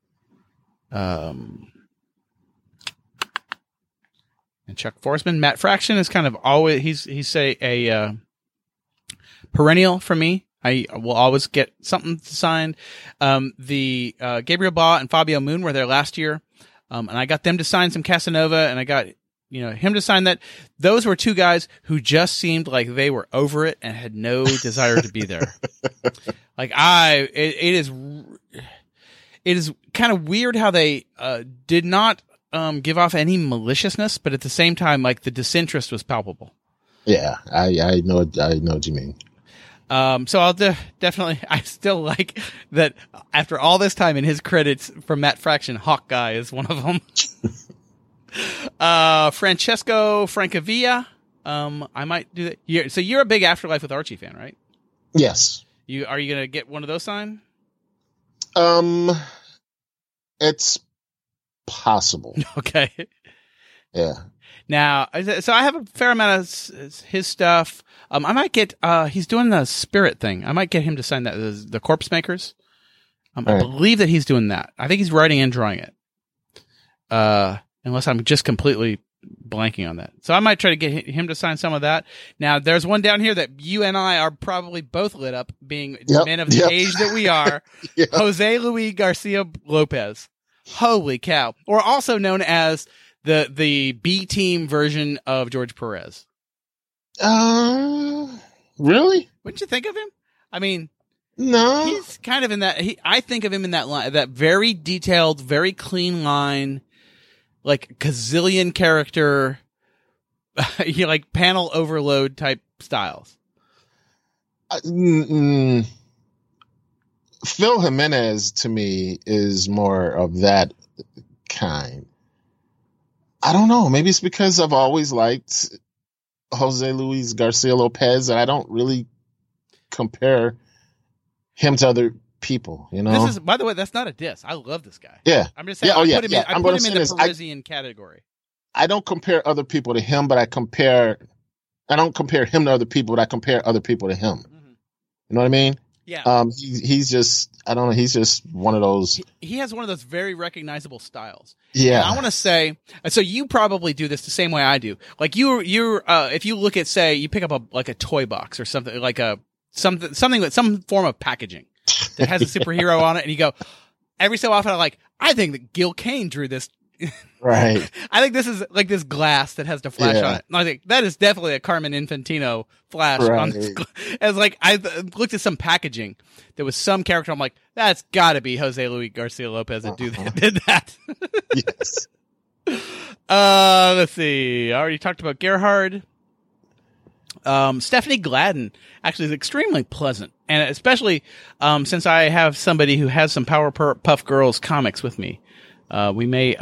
Speaker 2: And Chuck Forsman. Matt Fraction is kind of always, he's a perennial for me. I will always get something signed. The Gabriel Ba and Fabio Moon were there last year. And I got them to sign some Casanova, and I got, him to sign that. Those were two guys who just seemed like they were over it and had no desire to be there. Like it is kind of weird how they did not give off any maliciousness, but at the same time, like the disinterest was palpable.
Speaker 1: Yeah, I know what you mean.
Speaker 2: So I'll definitely, I still like that after all this time in his credits for Matt Fraction, Hawkeye is one of them. Francesco Francavilla. I might do that. So you're a big Afterlife with Archie fan, right?
Speaker 1: Yes.
Speaker 2: Are you going to get one of those signed?
Speaker 1: It's possible.
Speaker 2: Okay.
Speaker 1: Yeah.
Speaker 2: Now, so I have a fair amount of his stuff. I might get, he's doing the Spirit thing. I might get him to sign that, the Corpse Makers. I believe that he's doing that. I think he's writing and drawing it. Unless I'm just completely blanking on that. So I might try to get him to sign some of that. Now, there's one down here that you and I are probably both lit up, being men of the age that we are. Yep. Jose Luis Garcia Lopez. Holy cow. Or also known as the B team version of George Perez.
Speaker 1: Really?
Speaker 2: Wouldn't you think of him? I mean,
Speaker 1: no.
Speaker 2: He's kind of in that, I think of him in that line, that very detailed, very clean line, like gazillion character, like panel overload type styles.
Speaker 1: Phil Jimenez to me is more of that kind. I don't know. Maybe it's because I've always liked Jose Luis Garcia Lopez, and I don't really compare him to other people.
Speaker 2: This is, by the way, that's not a diss. I love this guy.
Speaker 1: Yeah,
Speaker 2: I'm just saying.
Speaker 1: Yeah.
Speaker 2: I put him in the Parisian category.
Speaker 1: I don't compare other people to him, but I don't compare him to other people, but I compare other people to him. Mm-hmm. You know what I mean?
Speaker 2: Yeah.
Speaker 1: He's just, I don't know. He's just one of those.
Speaker 2: He has one of those very recognizable styles.
Speaker 1: Yeah.
Speaker 2: And I want to say, so you probably do this the same way I do. Like you're, if you look at, say, you pick up a toy box or something, like something with some form of packaging that has a superhero on it, and you go, every so often I think that Gil Kane drew this.
Speaker 1: Right.
Speaker 2: I think this is like this glass that has the flash on it. And I think that is definitely a Carmen Infantino flash on this. As I looked at some packaging, there was some character. I'm like, that's got to be Jose Luis Garcia Lopez that did that.
Speaker 1: Yes.
Speaker 2: Let's see. I already talked about Gerhard. Stephanie Gladden actually is extremely pleasant, and especially since I have somebody who has some Powerpuff Girls comics with me. We may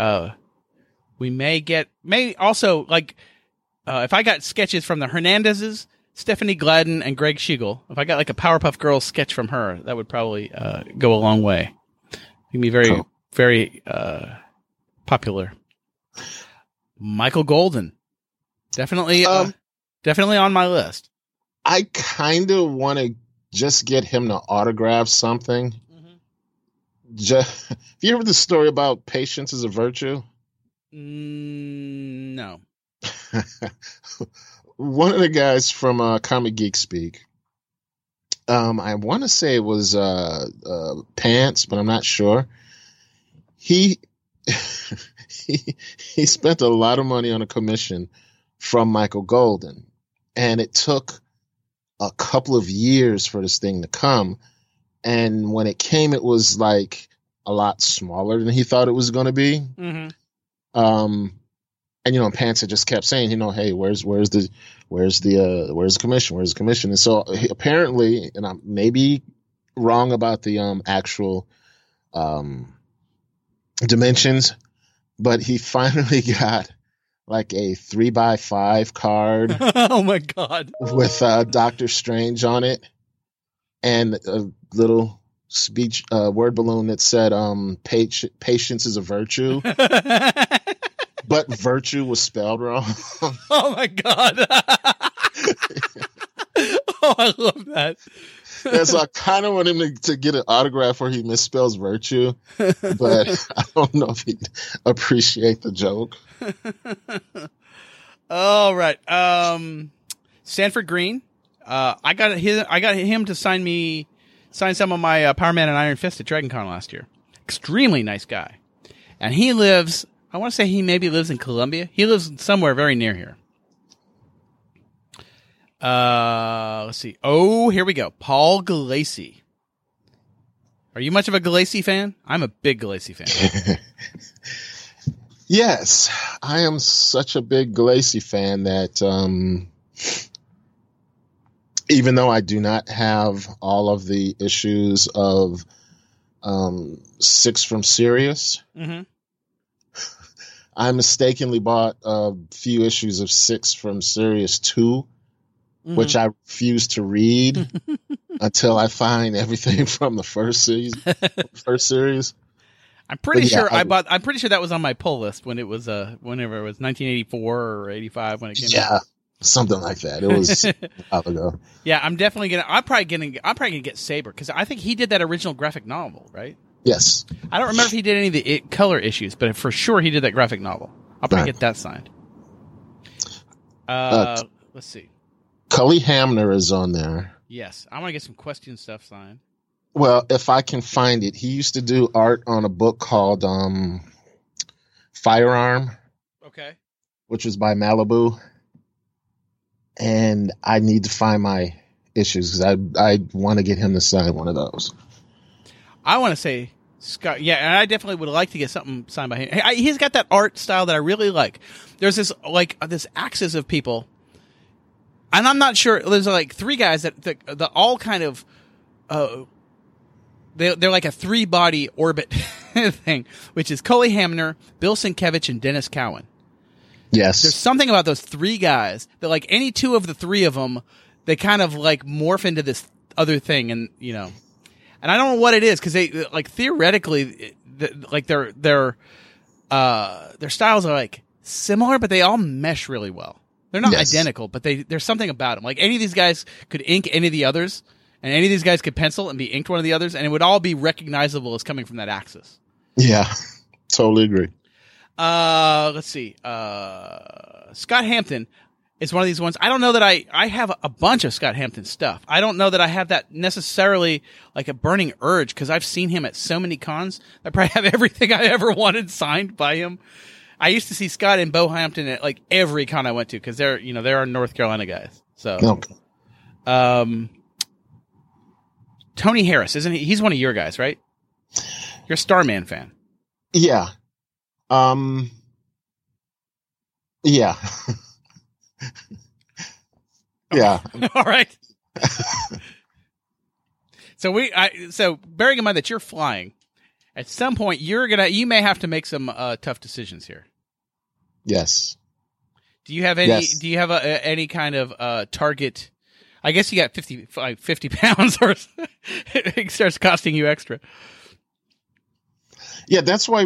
Speaker 2: also if I got sketches from the Hernandezes, Stephanie Gladden and Greg Schiegel, if I got like a Powerpuff Girls sketch from her, that would probably go a long way. It'd be very, very popular. Michael Golden, definitely on my list.
Speaker 1: I kind of want to just get him to autograph something. Have you heard the story about patience is a virtue?
Speaker 2: No.
Speaker 1: One of the guys from Comic Geek Speak, I want to say it was Pants, but I'm not sure. He spent a lot of money on a commission from Michael Golden, and it took a couple of years for this thing to come. And when it came, it was like a lot smaller than he thought it was going to be.
Speaker 2: Mm-hmm.
Speaker 1: And Panther just kept saying, hey, where's the commission? Where's the commission? And so apparently, and I may be wrong about the actual dimensions, but he finally got like a 3x5 card.
Speaker 2: Oh my God!
Speaker 1: With Doctor Strange on it, and a little speech word balloon that said patience is a virtue. But virtue was spelled wrong.
Speaker 2: Oh my God. Oh, I love that.
Speaker 1: Yeah, so I kind of want him to get an autograph where he misspells virtue, but I don't know if he'd appreciate the joke.
Speaker 2: All right. Stanford Green. I got him to sign some of my Power Man and Iron Fist at DragonCon last year. Extremely nice guy. And he lives, I want to say he maybe lives in Columbia. He lives somewhere very near here. Let's see. Oh, here we go. Paul Galassi. Are you much of a Galassi fan? I'm a big Galassi fan.
Speaker 1: Yes, I am such a big Galassi fan that even though I do not have all of the issues of Six from Sirius,
Speaker 2: mm-hmm.
Speaker 1: I mistakenly bought a few issues of Six from Sirius 2, mm-hmm. which I refuse to read until I find everything from the first series.
Speaker 2: I'm pretty sure I'm pretty sure that was on my pull list when it was whenever it was 1984 or 85 when it came out.
Speaker 1: Yeah, something like that. It was a while ago.
Speaker 2: Yeah, I'm probably gonna get Saber because I think he did that original graphic novel, right?
Speaker 1: Yes.
Speaker 2: I don't remember if he did any of the color issues, but for sure he did that graphic novel. I'll probably get that signed. Let's see.
Speaker 1: Cully Hamner is on there.
Speaker 2: Yes, I want to get some question stuff signed.
Speaker 1: Well, if I can find it, he used to do art on a book called Firearm.
Speaker 2: Okay.
Speaker 1: Which was by Malibu. And I need to find my issues because I want to get him to sign one of those.
Speaker 2: I want to say Scott. Yeah, and I definitely would like to get something signed by him. He's got that art style that I really like. There's this axis of people, and I'm not sure. There's like three guys that all kind of. They're like a 3-body orbit thing, which is Cully Hamner, Bill Sienkiewicz, and Dennis Cowan.
Speaker 1: Yes.
Speaker 2: There's something about those three guys that, like, any two of the three of them, they kind of like morph into this other thing, and and I don't know what it is because they like theoretically, like their styles are like similar, but they all mesh really well. They're not identical, but there's something about them. Like any of these guys could ink any of the others. And any of these guys could pencil and be inked one of the others, and it would all be recognizable as coming from that axis.
Speaker 1: Yeah, totally agree.
Speaker 2: Let's see. Scott Hampton is one of these ones. I don't know that I have a bunch of Scott Hampton stuff. I don't know that I have that necessarily like a burning urge because I've seen him at so many cons. I probably have everything I ever wanted signed by him. I used to see Scott and Bo Hampton at like every con I went to because they're our North Carolina guys. So,
Speaker 1: okay.
Speaker 2: Tony Harris, isn't he? He's one of your guys, right? You're a Starman fan.
Speaker 1: Yeah. Yeah. Yeah.
Speaker 2: All right. So bearing in mind that you're flying, at some point you may have to make some tough decisions here. Yes. Do you have any? Yes. Do you have any kind of target? I guess you got 50 pounds, or it starts costing you extra.
Speaker 1: Yeah, that's why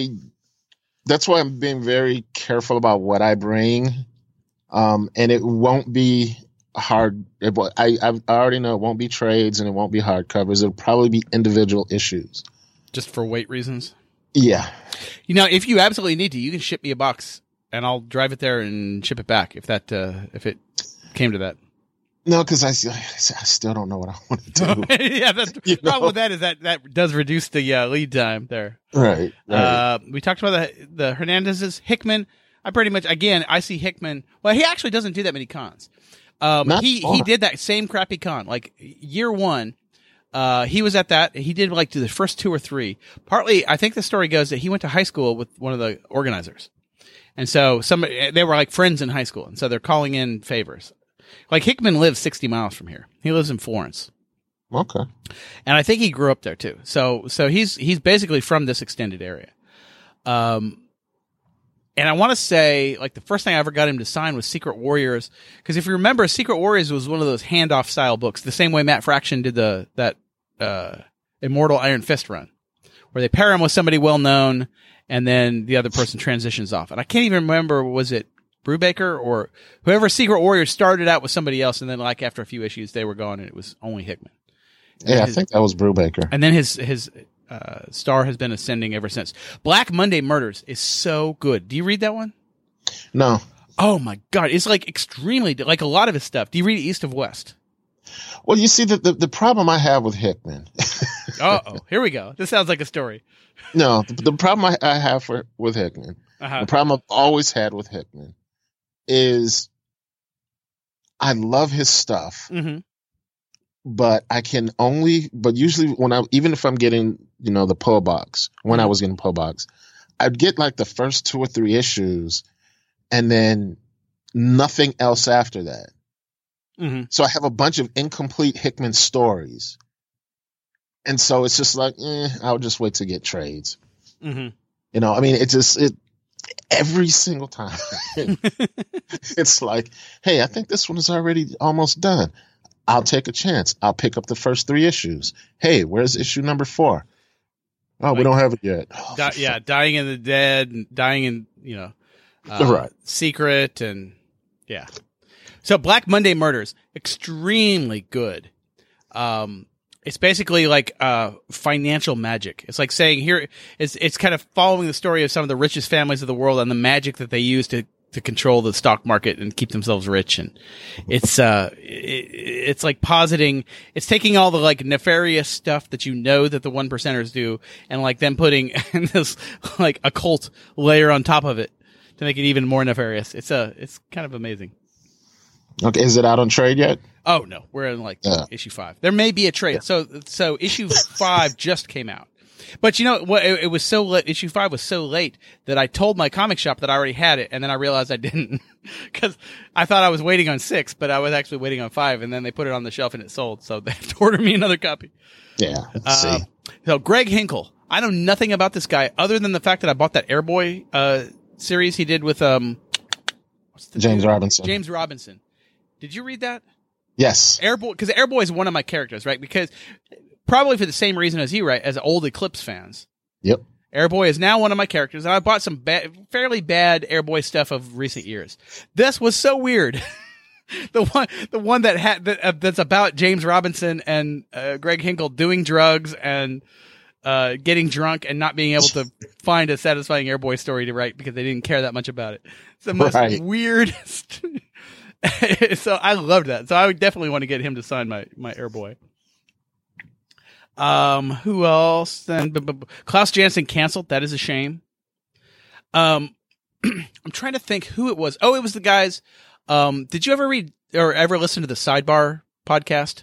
Speaker 1: I'm being very careful about what I bring, and it won't be hard. I already know it won't be trades and it won't be hardcovers. It'll probably be individual issues,
Speaker 2: just for weight reasons.
Speaker 1: Yeah,
Speaker 2: if you absolutely need to, you can ship me a box and I'll drive it there and ship it back if it came to that.
Speaker 1: No, because I still don't know what I want to do.
Speaker 2: Yeah, that's the problem with that is that does reduce the lead time there.
Speaker 1: Right.
Speaker 2: We talked about the Hernandez's. Hickman, I see Hickman. Well, he actually doesn't do that many cons. He did that same crappy con, like year one. He was at that. He did like the first 2 or 3. Partly, I think the story goes that he went to high school with one of the organizers. And so they were like friends in high school. And so they're calling in favors. Like Hickman lives 60 miles from here. He lives in Florence.
Speaker 1: Okay.
Speaker 2: And I think he grew up there too. So he's basically from this extended area. And I want to say, like, the first thing I ever got him to sign was Secret Warriors. Because if you remember, Secret Warriors was one of those handoff style books, the same way Matt Fraction did that Immortal Iron Fist run, where they pair him with somebody well known, and then the other person transitions off. And I can't even remember, was it Brubaker or whoever Secret Warriors started out with somebody else, and then like after a few issues they were gone, and it was only Hickman.
Speaker 1: Yeah, I think that was Brubaker.
Speaker 2: And then his star has been ascending ever since. Black Monday Murders is so good. Do you read that one?
Speaker 1: No.
Speaker 2: Oh my God. It's like extremely, like a lot of his stuff. Do you read East of West?
Speaker 1: Well, you see, the problem I have with Hickman.
Speaker 2: Uh-oh. Here we go. This sounds like a story.
Speaker 1: No, the problem I have with Hickman, the problem I've always had with Hickman is I love his stuff, but usually even if I'm getting, the pull box, when I was getting pull box, I'd get like the first 2 or 3 issues and then nothing else after that. So I have a bunch of incomplete Hickman stories. And so it's just like, I'll just wait to get trades. I mean, every single time it's like, hey, I think this one is already almost done. I'll take a chance. I'll pick up the first 3 issues. Hey, where's issue number 4? Oh, we don't have it yet.
Speaker 2: Dying in the Dead, Dying in,
Speaker 1: right.
Speaker 2: Secret, and yeah. So Black Monday Murders, extremely good. It's basically like financial magic. It's like saying here, it's kind of following the story of some of the richest families of the world and the magic that they use to control the stock market and keep themselves rich. And it's like positing, it's taking all the like nefarious stuff that that the 1%ers do, and like them putting this like occult layer on top of it to make it even more nefarious. It's kind of amazing.
Speaker 1: Okay, is it out on trade yet?
Speaker 2: Oh no, we're in like issue 5. There may be a trade. Yeah. So issue 5 just came out. But you know what? It was so late. Issue 5 was so late that I told my comic shop that I already had it, and then I realized I didn't, because I thought I was waiting on 6, but I was actually waiting on 5, and then they put it on the shelf and it sold, so they have to order me another copy.
Speaker 1: Yeah. Let's see.
Speaker 2: So Greg Hinkle, I know nothing about this guy other than the fact that I bought that Airboy series he did with
Speaker 1: James Robinson.
Speaker 2: James Robinson. Did you read that?
Speaker 1: Yes.
Speaker 2: Airboy, because Airboy is one of my characters, right? Because probably for the same reason as you, right? As old Eclipse fans.
Speaker 1: Yep.
Speaker 2: Airboy is now one of my characters, and I bought some fairly bad Airboy stuff of recent years. This was so weird. the one that's about James Robinson and Greg Hinkle doing drugs and getting drunk and not being able to find a satisfying Airboy story to write because they didn't care that much about it. It's the most weirdest. So I loved that. So I would definitely want to get him to sign my Airboy. Who else? Then Klaus Janson canceled. That is a shame. I'm trying to think who it was. Oh, it was the guys. Did you ever read or ever listen to the Sidebar podcast?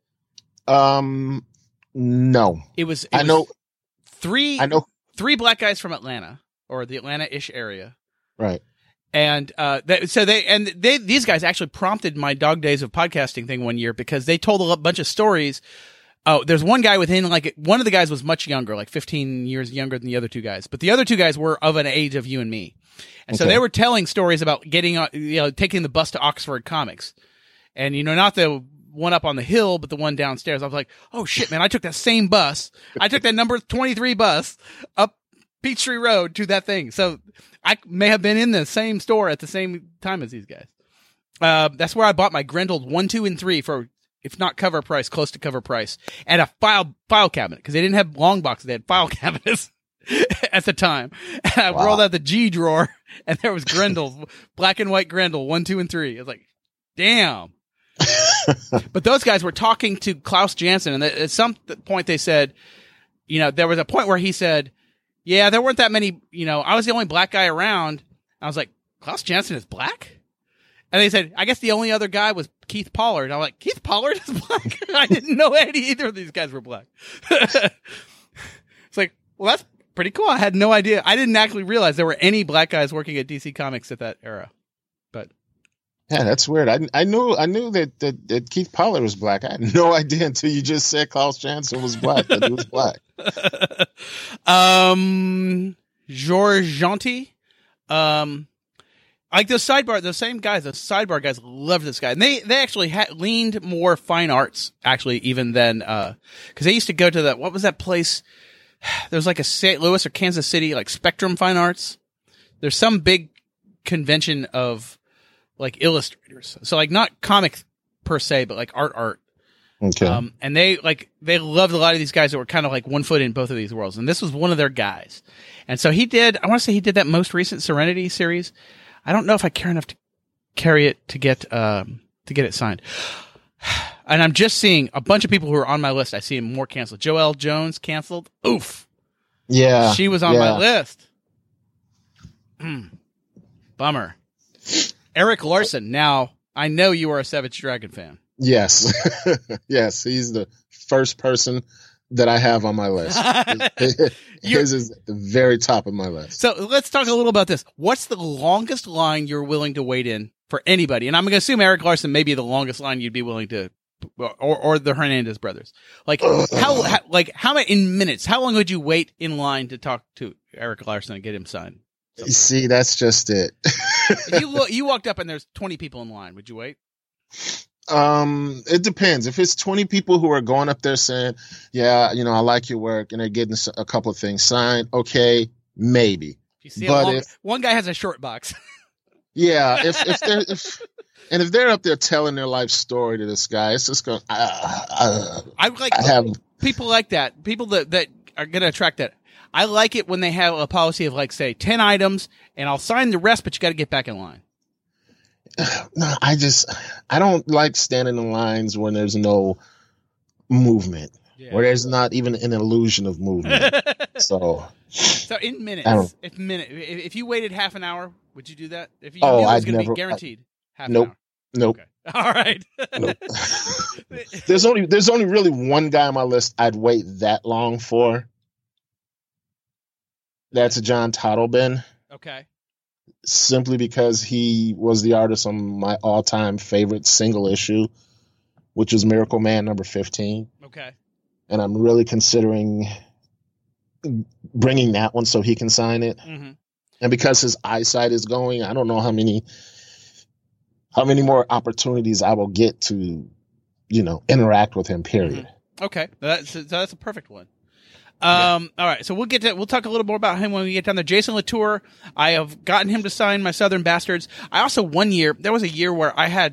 Speaker 1: No.
Speaker 2: It was three black guys from Atlanta or the Atlanta-ish area.
Speaker 1: Right.
Speaker 2: And these guys actually prompted my Dog Days of Podcasting thing one year because they told a bunch of stories. Oh, there's one guy one of the guys was much younger, like 15 years younger than the other 2 guys, but the other 2 guys were of an age of you and me. And so they were telling stories about taking the bus to Oxford Comics, and not the one up on the hill, but the one downstairs. I was like, oh shit, man, I took that same bus. I took that number 23 bus up Peachtree Road to that thing. So I may have been in the same store at the same time as these guys. That's where I bought my Grendel 1, 2, and 3 for, if not cover price, close to cover price, and a file cabinet, because they didn't have long boxes; they had file cabinets at the time. And I rolled out the G drawer, and there was Grendel, black and white Grendel 1, 2, and 3. I was like, damn. But those guys were talking to Klaus Janson, and at some point they said, there was a point where he said, yeah, there weren't that many, I was the only black guy around. I was like, Klaus Janson is black? And they said, I guess the only other guy was Keith Pollard. I'm like, Keith Pollard is black? I didn't know either of these guys were black. It's like, well, that's pretty cool. I had no idea. I didn't actually realize there were any black guys working at DC Comics at that era. But
Speaker 1: yeah, that's weird. I knew that Keith Pollard was black. I had no idea until you just said Klaus Janson was black. That he was black.
Speaker 2: Georges Jeanty. Like the same guys, the sidebar guys loved this guy. And they actually leaned more fine arts, actually, even than, cause they used to go to what was that place? There was like a St. Louis or Kansas City, like Spectrum Fine Arts. There's some big convention of like illustrators. So like not comic per se, but like art.
Speaker 1: Okay.
Speaker 2: And they loved a lot of these guys that were kind of like one foot in both of these worlds. And this was one of their guys. And so I want to say he did that most recent Serenity series. I don't know if I care enough to carry it to get it signed. And I'm just seeing a bunch of people who are on my list. I see more canceled. Joelle Jones canceled. Oof.
Speaker 1: Yeah.
Speaker 2: She was on my list. Bummer. Eric Larson. Now, I know you are a Savage Dragon fan.
Speaker 1: Yes. Yes. He's the first person that I have on my list. His is the very top of my list.
Speaker 2: So let's talk a little about this. What's the longest line you're willing to wait in for anybody? And I'm going to assume Eric Larson may be the longest line you'd be willing to, or the Hernandez brothers. Like how many in minutes? How long would you wait in line to talk to Eric Larson and get him signed?
Speaker 1: You see, that's just it.
Speaker 2: If you walked up and there's 20 people in line, would you wait?
Speaker 1: It depends. If it's 20 people who are going up there saying, yeah, I like your work, and they're getting a couple of things signed, okay, maybe.
Speaker 2: You see, one guy has a short box.
Speaker 1: Yeah, if they're up there telling their life story to this guy, it's just going.
Speaker 2: People like that. People that are going to attract that. I like it when they have a policy of like, say, 10 items, and I'll sign the rest, but you got to get back in line.
Speaker 1: No, I don't like standing in lines when there's no movement, where there's not even an illusion of movement. So
Speaker 2: in minutes, if you waited half an hour, would you do that? If you knew it was going to be guaranteed half an hour?
Speaker 1: Nope.
Speaker 2: Okay. All right.
Speaker 1: Nope. There's only really one guy on my list I'd wait that long for. That's John Totleben.
Speaker 2: Okay.
Speaker 1: Simply because he was the artist on my all-time favorite single issue, which is Miracle Man number 15.
Speaker 2: Okay.
Speaker 1: And I'm really considering bringing that one so he can sign it. Mm-hmm. And because his eyesight is going, I don't know how many more opportunities I will get to, interact with him, period.
Speaker 2: Mm-hmm. Okay. That's a perfect one. All right. So we'll talk a little more about him when we get down there. Jason Latour, I have gotten him to sign my Southern Bastards. I also there was a year where I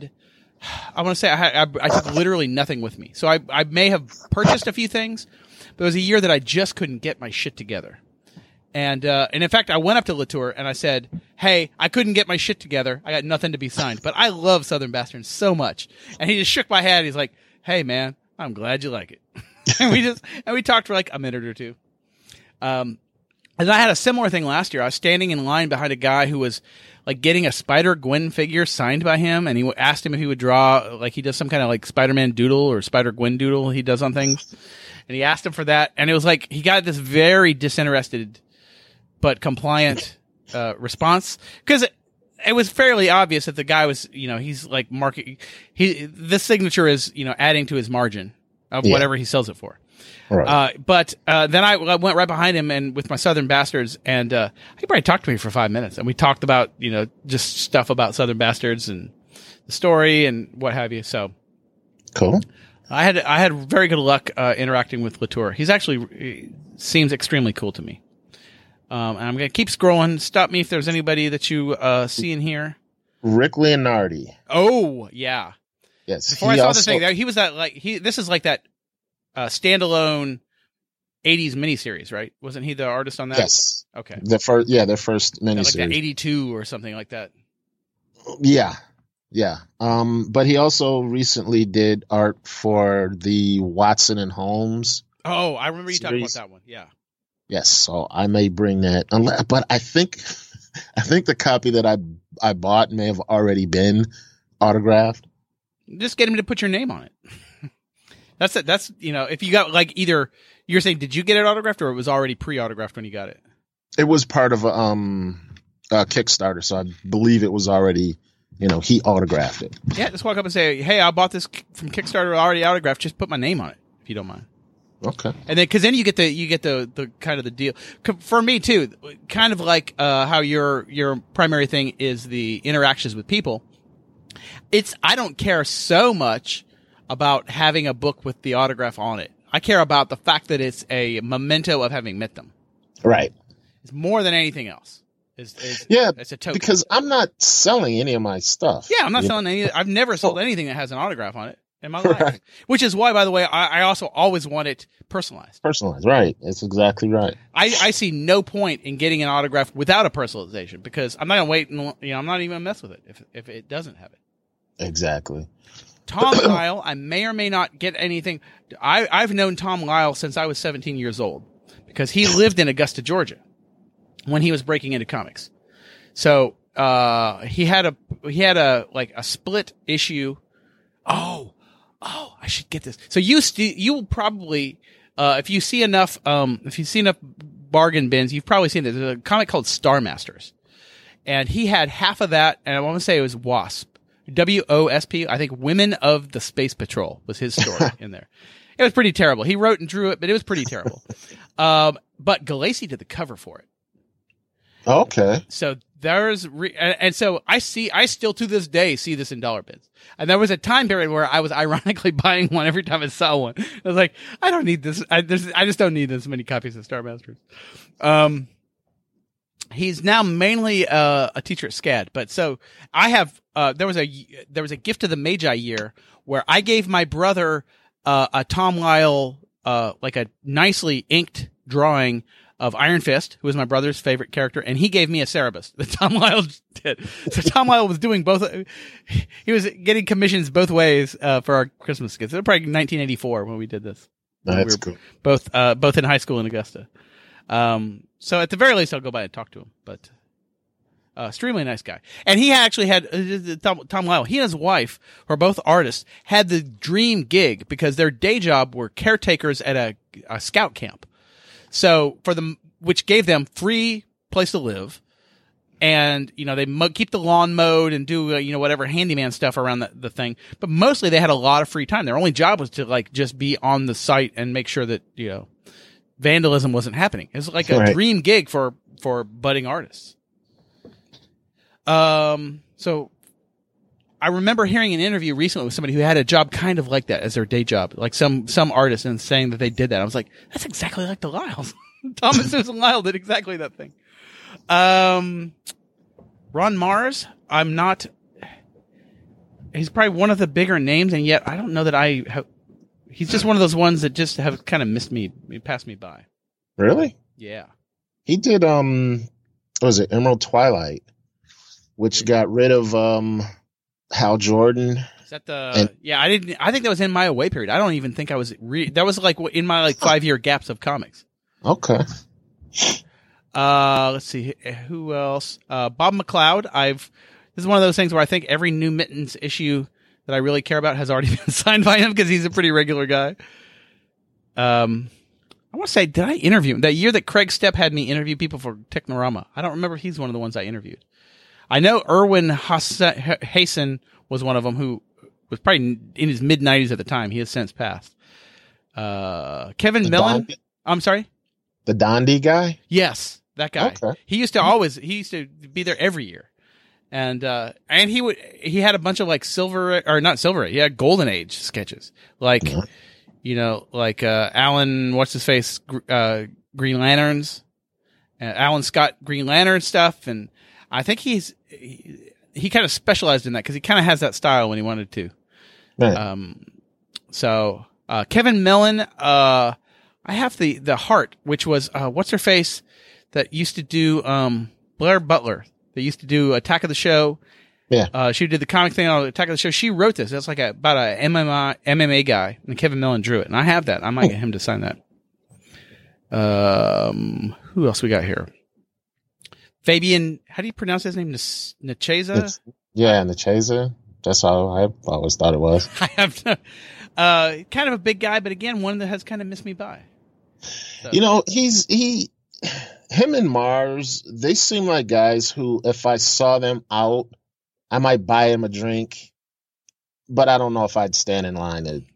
Speaker 2: took literally nothing with me. So I may have purchased a few things, but it was a year that I just couldn't get my shit together. And in fact, I went up to Latour and I said, hey, I couldn't get my shit together. I got nothing to be signed, but I love Southern Bastards so much. And he just shook my head. He's like, hey man, I'm glad you like it. and we talked for like a minute or two. And I had a similar thing last year. I was standing in line behind a guy who was like getting a Spider-Gwen figure signed by him, and he asked him if he would draw, like he does some kind of like Spider-Man doodle or Spider-Gwen doodle he does on things. And he asked him for that, and it was like he got this very disinterested but compliant response, because it was fairly obvious that the guy was, he's like this signature is, adding to his margin of whatever he sells it for. Right. But then I went right behind him and with my Southern Bastards, and he probably talked to me for 5 minutes, and we talked about, just stuff about Southern Bastards and the story and what have you. So
Speaker 1: cool.
Speaker 2: I had very good luck interacting with Latour. He seems extremely cool to me. And I'm going to keep scrolling. Stop me if there's anybody that you see in here.
Speaker 1: Rick Leonardi.
Speaker 2: Oh, yeah.
Speaker 1: Yes.
Speaker 2: Before I saw the thing, he was this is like that standalone 80s miniseries, right? Wasn't he the artist on that?
Speaker 1: Yes.
Speaker 2: Okay.
Speaker 1: Their first miniseries.
Speaker 2: Like that 82 or something like that.
Speaker 1: Yeah. Yeah. But he also recently did art for the Watson and Holmes.
Speaker 2: Oh, I remember you talking about that one. Yeah.
Speaker 1: Yes. So I may bring that, but I think the copy that I bought may have already been autographed.
Speaker 2: Just get him to put your name on it. That's it. That's, if you got like either you're saying, did you get it autographed or it was already pre-autographed when you got it?
Speaker 1: It was part of a Kickstarter, so I believe it was already, he autographed it.
Speaker 2: Yeah, just walk up and say, "Hey, I bought this from Kickstarter already autographed. Just put my name on it, if you don't mind."
Speaker 1: Okay.
Speaker 2: And then, because then you get the kind of the deal. For me too, kind of like how your primary thing is the interactions with people. I don't care so much about having a book with the autograph on it. I care about the fact that it's a memento of having met them.
Speaker 1: Right.
Speaker 2: It's more than anything else. It's a token.
Speaker 1: Because I'm not selling any of my stuff.
Speaker 2: Yeah, I'm not selling any. I've never sold anything that has an autograph on it in my life. Right. Which is why, by the way, I also always want it personalized.
Speaker 1: Personalized, right. That's exactly right.
Speaker 2: I see no point in getting an autograph without a personalization because I'm not going to wait and, I'm not even going to mess with it if it doesn't have it.
Speaker 1: Exactly.
Speaker 2: Tom Lyle, I may or may not get anything. I've known Tom Lyle since I was 17 years old because he lived in Augusta, Georgia when he was breaking into comics. So, he had a split issue. Oh, I should get this. So you will probably, if you see enough bargain bins, you've probably seen this. There's a comic called Star Masters. And he had half of that, and I want to say it was WASP. WOSP, I think Women of the Space Patrol was his story in there. It was pretty terrible. He wrote and drew it, but it was pretty terrible. But Galassi did the cover for it.
Speaker 1: Okay.
Speaker 2: So and so I still to this day see this in dollar bins. And there was a time period where I was ironically buying one every time I saw one. I was like, I don't need this. I just don't need this many copies of Star Masters. He's now mainly a teacher at SCAD, but so I have there was a Gift of the Magi year where I gave my brother a Tom Lyle like a nicely inked drawing of Iron Fist, who was my brother's favorite character, and he gave me a Cerebus that Tom Lyle did. So Tom Lyle was doing both. He was getting commissions both ways for our Christmas gifts. It was probably 1984 when we did this.
Speaker 1: That's cool.
Speaker 2: Both in high school in Augusta. So at the very least, I'll go by and talk to him. But extremely nice guy. And he actually had Tom Lyle. He and his wife, who are both artists, had the dream gig because their day job were caretakers at a scout camp. So which gave them free place to live, and they keep the lawn mowed and do whatever handyman stuff around the thing. But mostly they had a lot of free time. Their only job was to just be on the site and make sure that vandalism wasn't happening. It was like a dream gig for budding artists. So I remember hearing an interview recently with somebody who had a job kind of like that as their day job, like some artist, and saying that they did that. I was like, that's exactly like the Lyles. Thomas Susan Lyle did exactly that thing. Ron Mars, he's probably one of the bigger names, and yet I don't know that he's just one of those ones that just have kind of passed me by. Really? Yeah.
Speaker 1: He did, what was it, Emerald Twilight, which got rid of, Hal Jordan.
Speaker 2: Is that I think that was in my away period. I don't even think I was that was like in my 5-year gaps of comics.
Speaker 1: Okay.
Speaker 2: Let's see who else. Bob McLeod. This is one of those things where I think every New Mittens issue that I really care about has already been signed by him because he's a pretty regular guy. I want to say, did I interview him that year that Craig Stepp had me interview people for Technorama? I don't remember if he's one of the ones I interviewed. I know Erwin Hasen was one of them who was probably in his mid-90s at the time. He has since passed. Kevin Millen. I'm sorry?
Speaker 1: The Dondi guy?
Speaker 2: Yes, that guy. Okay. He used to be there every year. And he had a bunch of he had Golden Age sketches. Alan, what's his face? Green Lanterns. Alan Scott Green Lantern stuff, and I think he kind of specialized in that because he kind of has that style when he wanted to. Right. Kevin Millen, I have the Heart, which was what's her face that used to do Blair Butler. They used to do Attack of the Show. Yeah. She did the comic thing on Attack of the Show. She wrote this. That's about a MMA guy, and Kevin Millen drew it, and I have that. I might get him to sign that. Who else we got here? Fabian, how do you pronounce his name? Nacheza?
Speaker 1: Yeah, Nacheza. That's how I always thought it was.
Speaker 2: I have kind of a big guy, but again, one that has kind of missed me by. So.
Speaker 1: You know, him and Mars, they seem like guys who, if I saw them out, I might buy him a drink, but I don't know if I'd stand in line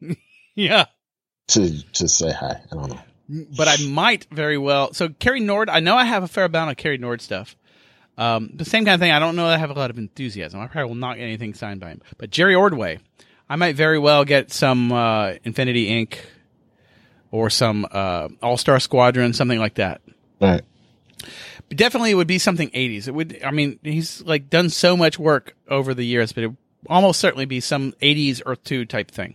Speaker 1: to say hi. I don't know.
Speaker 2: But I might very well. So Kerry Nord, I know I have a fair amount of Kerry Nord stuff. The same kind of thing. I don't know that I have a lot of enthusiasm. I probably will not get anything signed by him. But Jerry Ordway, I might very well get some Infinity Inc. or some All-Star Squadron, something like that.
Speaker 1: Right.
Speaker 2: But definitely it would be something 80s. It would. I mean, he's like done so much work over the years, but it would almost certainly be some 80s Earth 2 type thing.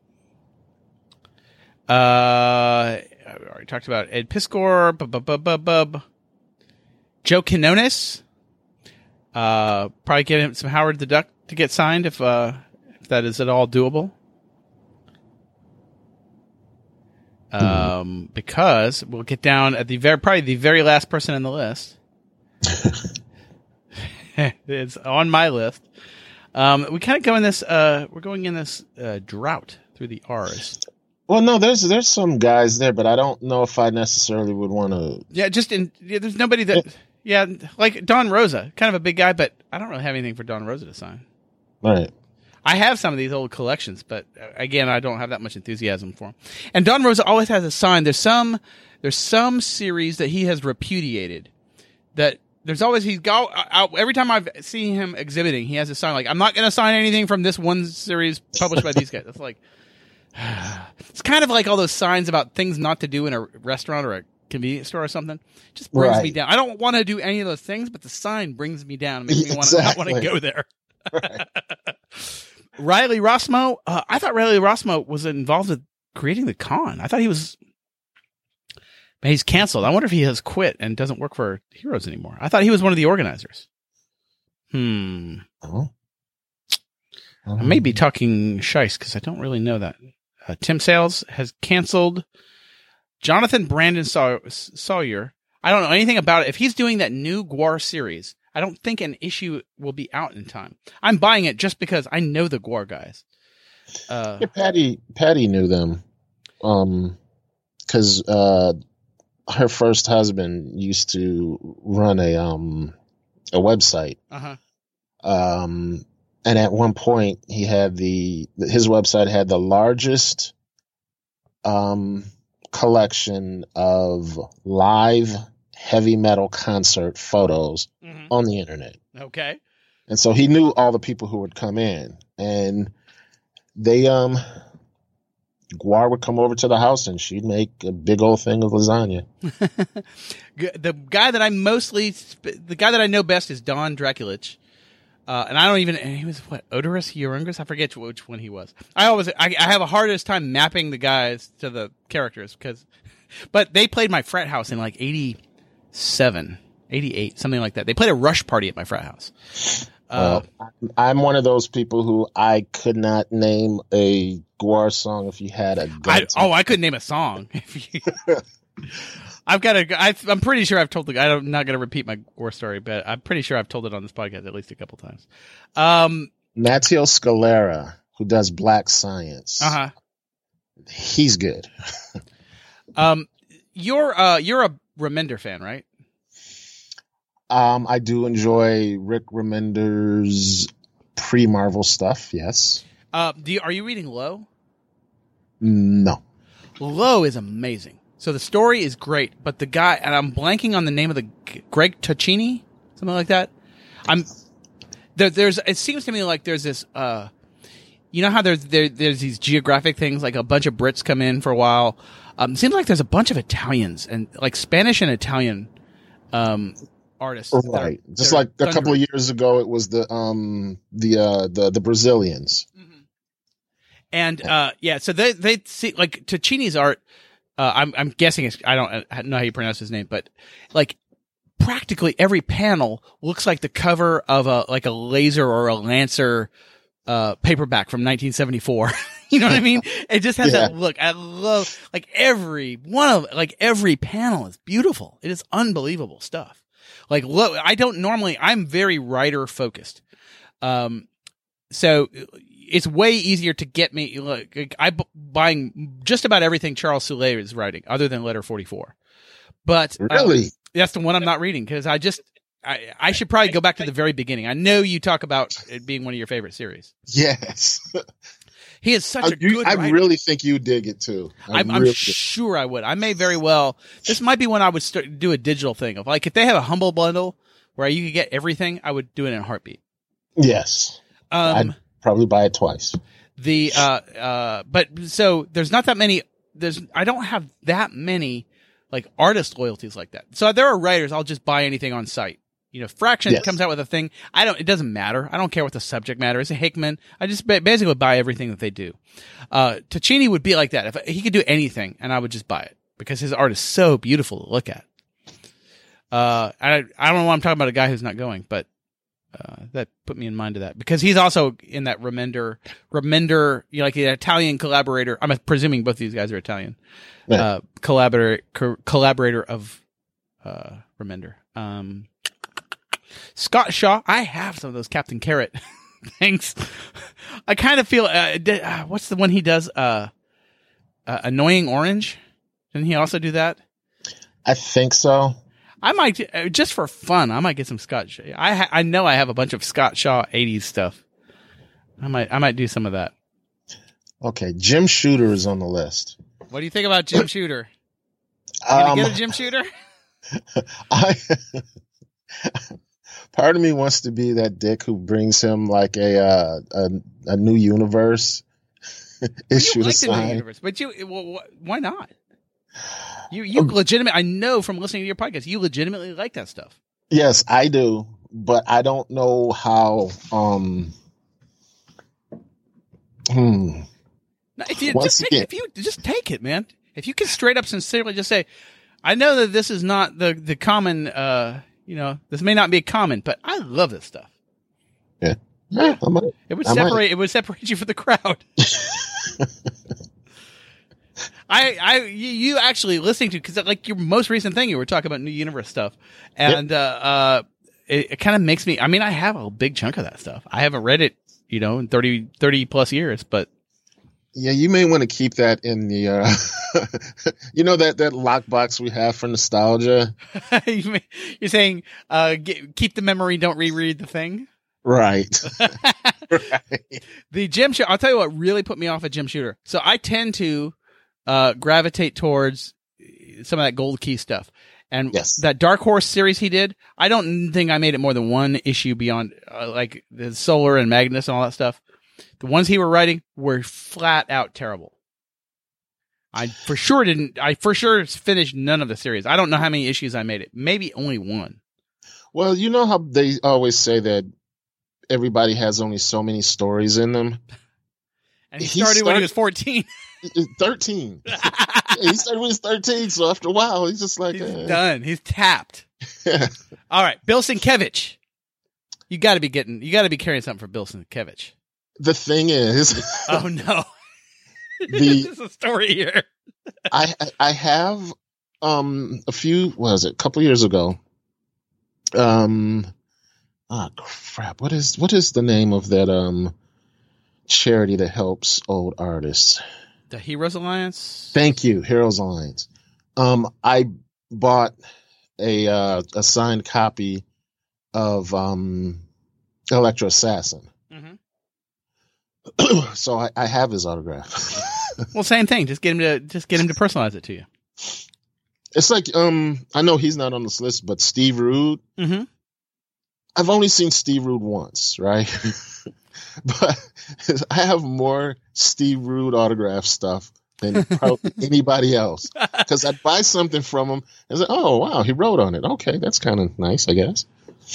Speaker 2: I already talked about Ed Piskor, Joe Quinones. Probably get him some Howard the Duck to get signed if that is at all doable. Because we'll get down at probably the very last person in the list. It's on my list. We kind of go in this. We're going in this drought through the R's.
Speaker 1: Well, no, there's some guys there, but I don't know if I necessarily would want to.
Speaker 2: Yeah, there's nobody that. Yeah, like Don Rosa, kind of a big guy, but I don't really have anything for Don Rosa to sign.
Speaker 1: Right.
Speaker 2: I have some of these old collections, but again, I don't have that much enthusiasm for him. And Don Rosa always has a sign. There's some series that he has repudiated. That there's always every time I've seen him exhibiting, he has a sign like, I'm not going to sign anything from this one series published by these guys. It's like, it's kind of like all those signs about things not to do in a restaurant or a convenience store or something. It just brings me down. I don't want to do any of those things, but the sign brings me down. It makes me not want to go there. Right. Riley Rossmo. I thought Riley Rossmo was involved with creating the con. I thought he's canceled. I wonder if he has quit and doesn't work for Heroes anymore. I thought he was one of the organizers. I may be talking shice because I don't really know that. Tim Sales has canceled. Jonathan Brandon Sawyer. I don't know anything about it. If he's doing that new Gwar series, I don't think an issue will be out in time. I'm buying it just because I know the Gwar guys.
Speaker 1: Patty knew them. Because her first husband used to run a website.
Speaker 2: Uh-huh.
Speaker 1: And at one point he had his website had the largest collection of live heavy metal concert photos on the internet.
Speaker 2: Okay.
Speaker 1: And so he knew all the people who would come in, and they Gwar would come over to the house and she'd make a big old thing of lasagna.
Speaker 2: The guy that I know best is Don Draculich. And I don't even, he was what, Odorous Urungus? I forget which one he was. I have a hardest time mapping the guys to the characters but they played my frat house in like 87, 88, something like that. They played a Rush party at my frat house.
Speaker 1: I'm one of those people who I could not name a Gwar song if you had a gun.
Speaker 2: I couldn't name a song. I'm pretty sure I've told I'm not going to repeat my Gwar story, but I'm pretty sure I've told it on this podcast at least a couple times.
Speaker 1: Matteo Scalera, who does Black Science.
Speaker 2: Uh-huh.
Speaker 1: He's good.
Speaker 2: You're a Remender fan, right?
Speaker 1: I do enjoy Rick Remender's pre-Marvel stuff, yes.
Speaker 2: Are you reading Low?
Speaker 1: No. Low
Speaker 2: is amazing. So the story is great, but the guy, and I'm blanking on the name of the Greg Ticini, something like that. It seems to me like there's this, you know how there's these geographic things, like a bunch of Brits come in for a while. It seems like there's a bunch of Italians and like Spanish and Italian, artists.
Speaker 1: Right. Just like a couple of years ago, it was the Brazilians.
Speaker 2: Mm-hmm. And, so they see like Ticini's art. I'm guessing I don't know how you pronounce his name, but like practically every panel looks like the cover of a Laser or a Lancer paperback from 1974. You know what I mean? It just has that look. I love like every panel is beautiful. It is unbelievable stuff. Like, look, I'm very writer focused. so it's way easier to get me. Like, buying just about everything Charles Soule is writing, other than Letter 44. But
Speaker 1: really,
Speaker 2: that's the one I'm not reading because I should probably go back to the very beginning. I know you talk about it being one of your favorite series.
Speaker 1: Yes.
Speaker 2: He is such a good writer.
Speaker 1: I really think you dig it too.
Speaker 2: I'm sure I would. I may very well. This might be when I would do a digital thing of like if they have a Humble bundle where you could get everything, I would do it in a heartbeat.
Speaker 1: Yes. I'd probably buy it twice.
Speaker 2: But so there's not that many. I don't have that many like artist loyalties like that. So there are writers I'll just buy anything on site. You know, Fraction comes out with a thing. It doesn't matter. I don't care what the subject matter is. Hickman, I just basically buy everything that they do. Ticini would be like that. If he could do anything and I would just buy it because his art is so beautiful to look at. I don't know why I'm talking about a guy who's not going, but, that put me in mind of that because he's also in that Remender, you know, like the Italian collaborator. I'm presuming both of these guys are Italian, collaborator of, Remender. Scott Shaw, I have some of those Captain Carrot things. I kind of feel, what's the one he does? Annoying Orange? Didn't he also do that?
Speaker 1: I think so.
Speaker 2: I might, just for fun, I might get some Scott Shaw. I know I have a bunch of Scott Shaw 80s stuff. I might do some of that.
Speaker 1: Okay, Jim Shooter is on the list.
Speaker 2: What do you think about Jim Shooter? Gonna get a Jim Shooter?
Speaker 1: Part of me wants to be that dick who brings him like a new universe issue
Speaker 2: you like
Speaker 1: to
Speaker 2: the new
Speaker 1: sign.
Speaker 2: universe, but why not? You legitimate. I know from listening to your podcast, you legitimately like that stuff.
Speaker 1: Yes, I do, but I don't know how.
Speaker 2: No, if you just take it, man. If you can straight up sincerely just say, I know that this is not the common, you know, this may not be common, but I love this stuff.
Speaker 1: Yeah.
Speaker 2: It would separate you from the crowd. You actually listening to, cause like your most recent thing, you were talking about New Universe stuff and, it kind of makes me, I mean, I have a big chunk of that stuff. I haven't read it, you know, in 30 plus years, but.
Speaker 1: Yeah, you may want to keep that in the, you know, that lockbox we have for nostalgia.
Speaker 2: You're saying, keep the memory, don't reread the thing?
Speaker 1: Right. Right.
Speaker 2: The Jim Shooter, I'll tell you what really put me off at Jim Shooter. So I tend to, gravitate towards some of that Gold Key stuff. And that Dark Horse series he did, I don't think I made it more than one issue beyond, like the Solar and Magnus and all that stuff. The ones he were writing were flat out terrible. I for sure finished none of the series. I don't know how many issues I made it. Maybe only one. Well,
Speaker 1: you know how they always say that everybody has only so many stories in them?
Speaker 2: And he started when he was 14.
Speaker 1: 13. He started when he was 13, so after a while, he's just like...
Speaker 2: He's done. He's tapped. All right, Bill Sienkiewicz. You got to be carrying something for Bill Sienkiewicz.
Speaker 1: The thing is...
Speaker 2: Oh, no. There's a story here.
Speaker 1: I have a couple years ago. Crap. What is the name of that charity that helps old artists?
Speaker 2: The Heroes Alliance?
Speaker 1: Thank you, Heroes Alliance. I bought a signed copy of Electro Assassin. Mm-hmm. So I have his autograph.
Speaker 2: Well, same thing. Just get him to personalize it to you.
Speaker 1: It's like I know he's not on this list, but Steve Rude. Mm-hmm. I've only seen Steve Rude once, right? But I have more Steve Rude autograph stuff than probably anybody else. Because I'd buy something from him and say, "Oh wow, he wrote on it. Okay, that's kind of nice, I guess."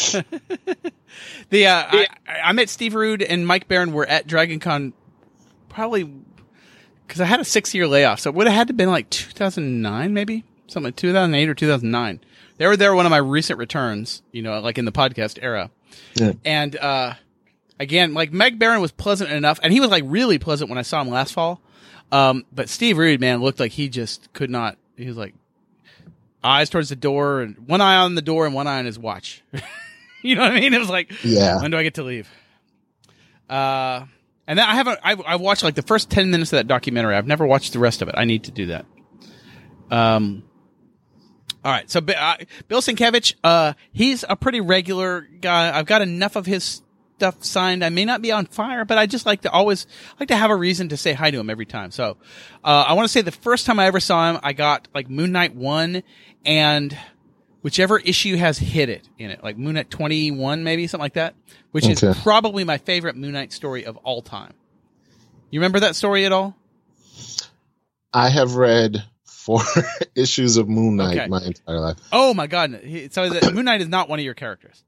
Speaker 2: I met Steve Rude and Mike Barron were at DragonCon probably because I had a 6-year layoff, so it would have had to been like 2009, maybe something like 2008 or 2009. They were there one of my recent returns, you know, like in the podcast era. Yeah. And again, like Mike Barron was pleasant enough, and he was like really pleasant when I saw him last fall. But Steve Rude, man, looked like he just could not. He was like eyes towards the door, and one eye on the door and one eye on his watch. You know what I mean? It was like, when do I get to leave? And then I've watched like the first 10 minutes of that documentary. I've never watched the rest of it. I need to do that. All right. So, Bill Sienkiewicz, he's a pretty regular guy. I've got enough of his stuff signed. I may not be on fire, but I just like to have a reason to say hi to him every time. So, I want to say the first time I ever saw him, I got like Moon Knight 1 and whichever issue has Hit It in it, like Moon Knight 21, maybe something like that, which is probably my favorite Moon Knight story of all time. You remember that story at all? I
Speaker 1: have read 4 issues of Moon Knight my entire life.
Speaker 2: Oh my God. So Moon Knight is not one of your characters.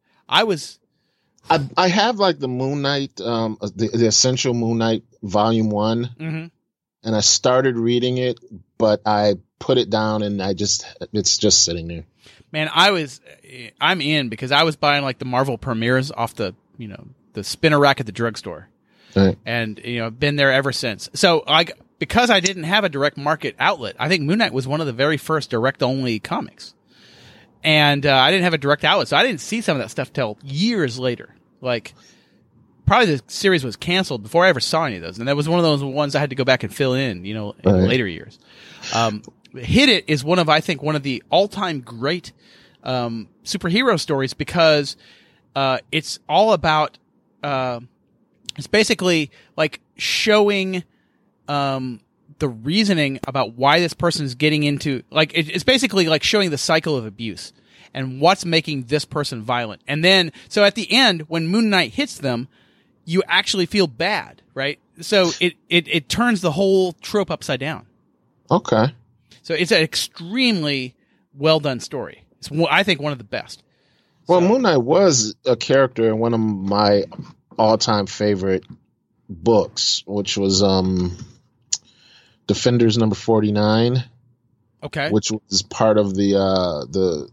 Speaker 1: I have like the Moon Knight, the Essential Moon Knight Volume 1, and I started reading it, but I put it down and it's just sitting there.
Speaker 2: Man, I'm in because I was buying like the Marvel premieres off the spinner rack at the drugstore.
Speaker 1: Right.
Speaker 2: And, been there ever since. So because I didn't have a direct market outlet, I think Moon Knight was one of the very first direct only comics. And, I didn't have a direct outlet, so I didn't see some of that stuff till years later. Like, probably the series was canceled before I ever saw any of those. And that was one of those ones I had to go back and fill in, in later years. Hit It is one of the all-time great, superhero stories because, it's all about, it's basically like showing, the reasoning about why this person is getting into, like, it's basically like showing the cycle of abuse and what's making this person violent. And then, so at the end, when Moon Knight hits them, you actually feel bad, right? So it turns the whole trope upside down.
Speaker 1: Okay.
Speaker 2: So it's an extremely well done story. It's, I think, one of the best.
Speaker 1: Well, Moon Knight was a character in one of my all-time favorite books, which was, Defenders number 49.
Speaker 2: Okay.
Speaker 1: Which was part of the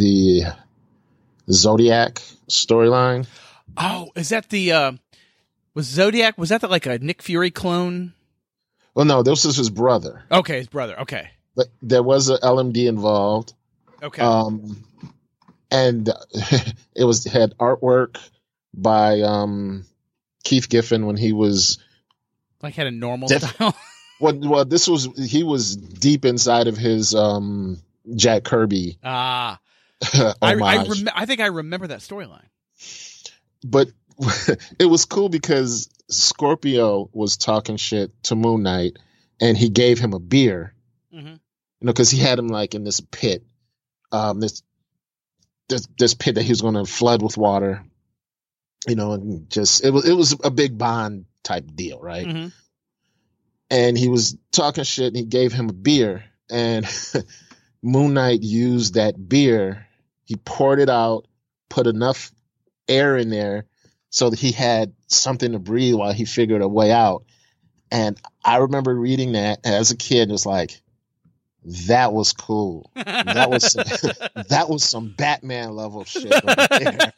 Speaker 1: Zodiac storyline.
Speaker 2: Oh, is that was Zodiac, was that like a Nick Fury clone?
Speaker 1: Well, no, this is his brother.
Speaker 2: Okay, his brother. Okay.
Speaker 1: But there was a LMD involved.
Speaker 2: Okay.
Speaker 1: And it had artwork by Keith Giffen when he was
Speaker 2: like had a normal style.
Speaker 1: Well, he was deep inside of his Jack Kirby.
Speaker 2: I think I remember that storyline.
Speaker 1: But it was cool because Scorpio was talking shit to Moon Knight, and he gave him a beer. Mm-hmm. Because he had him like in this pit, this pit that he was going to flood with water. And just it was a big Bond type deal, right? Mm-hmm. And he was talking shit, and he gave him a beer, and Moon Knight used that beer. He poured it out, put enough air in there so that he had something to breathe while he figured a way out. And I remember reading that as a kid. It was like, that was cool. That was some Batman level shit right there.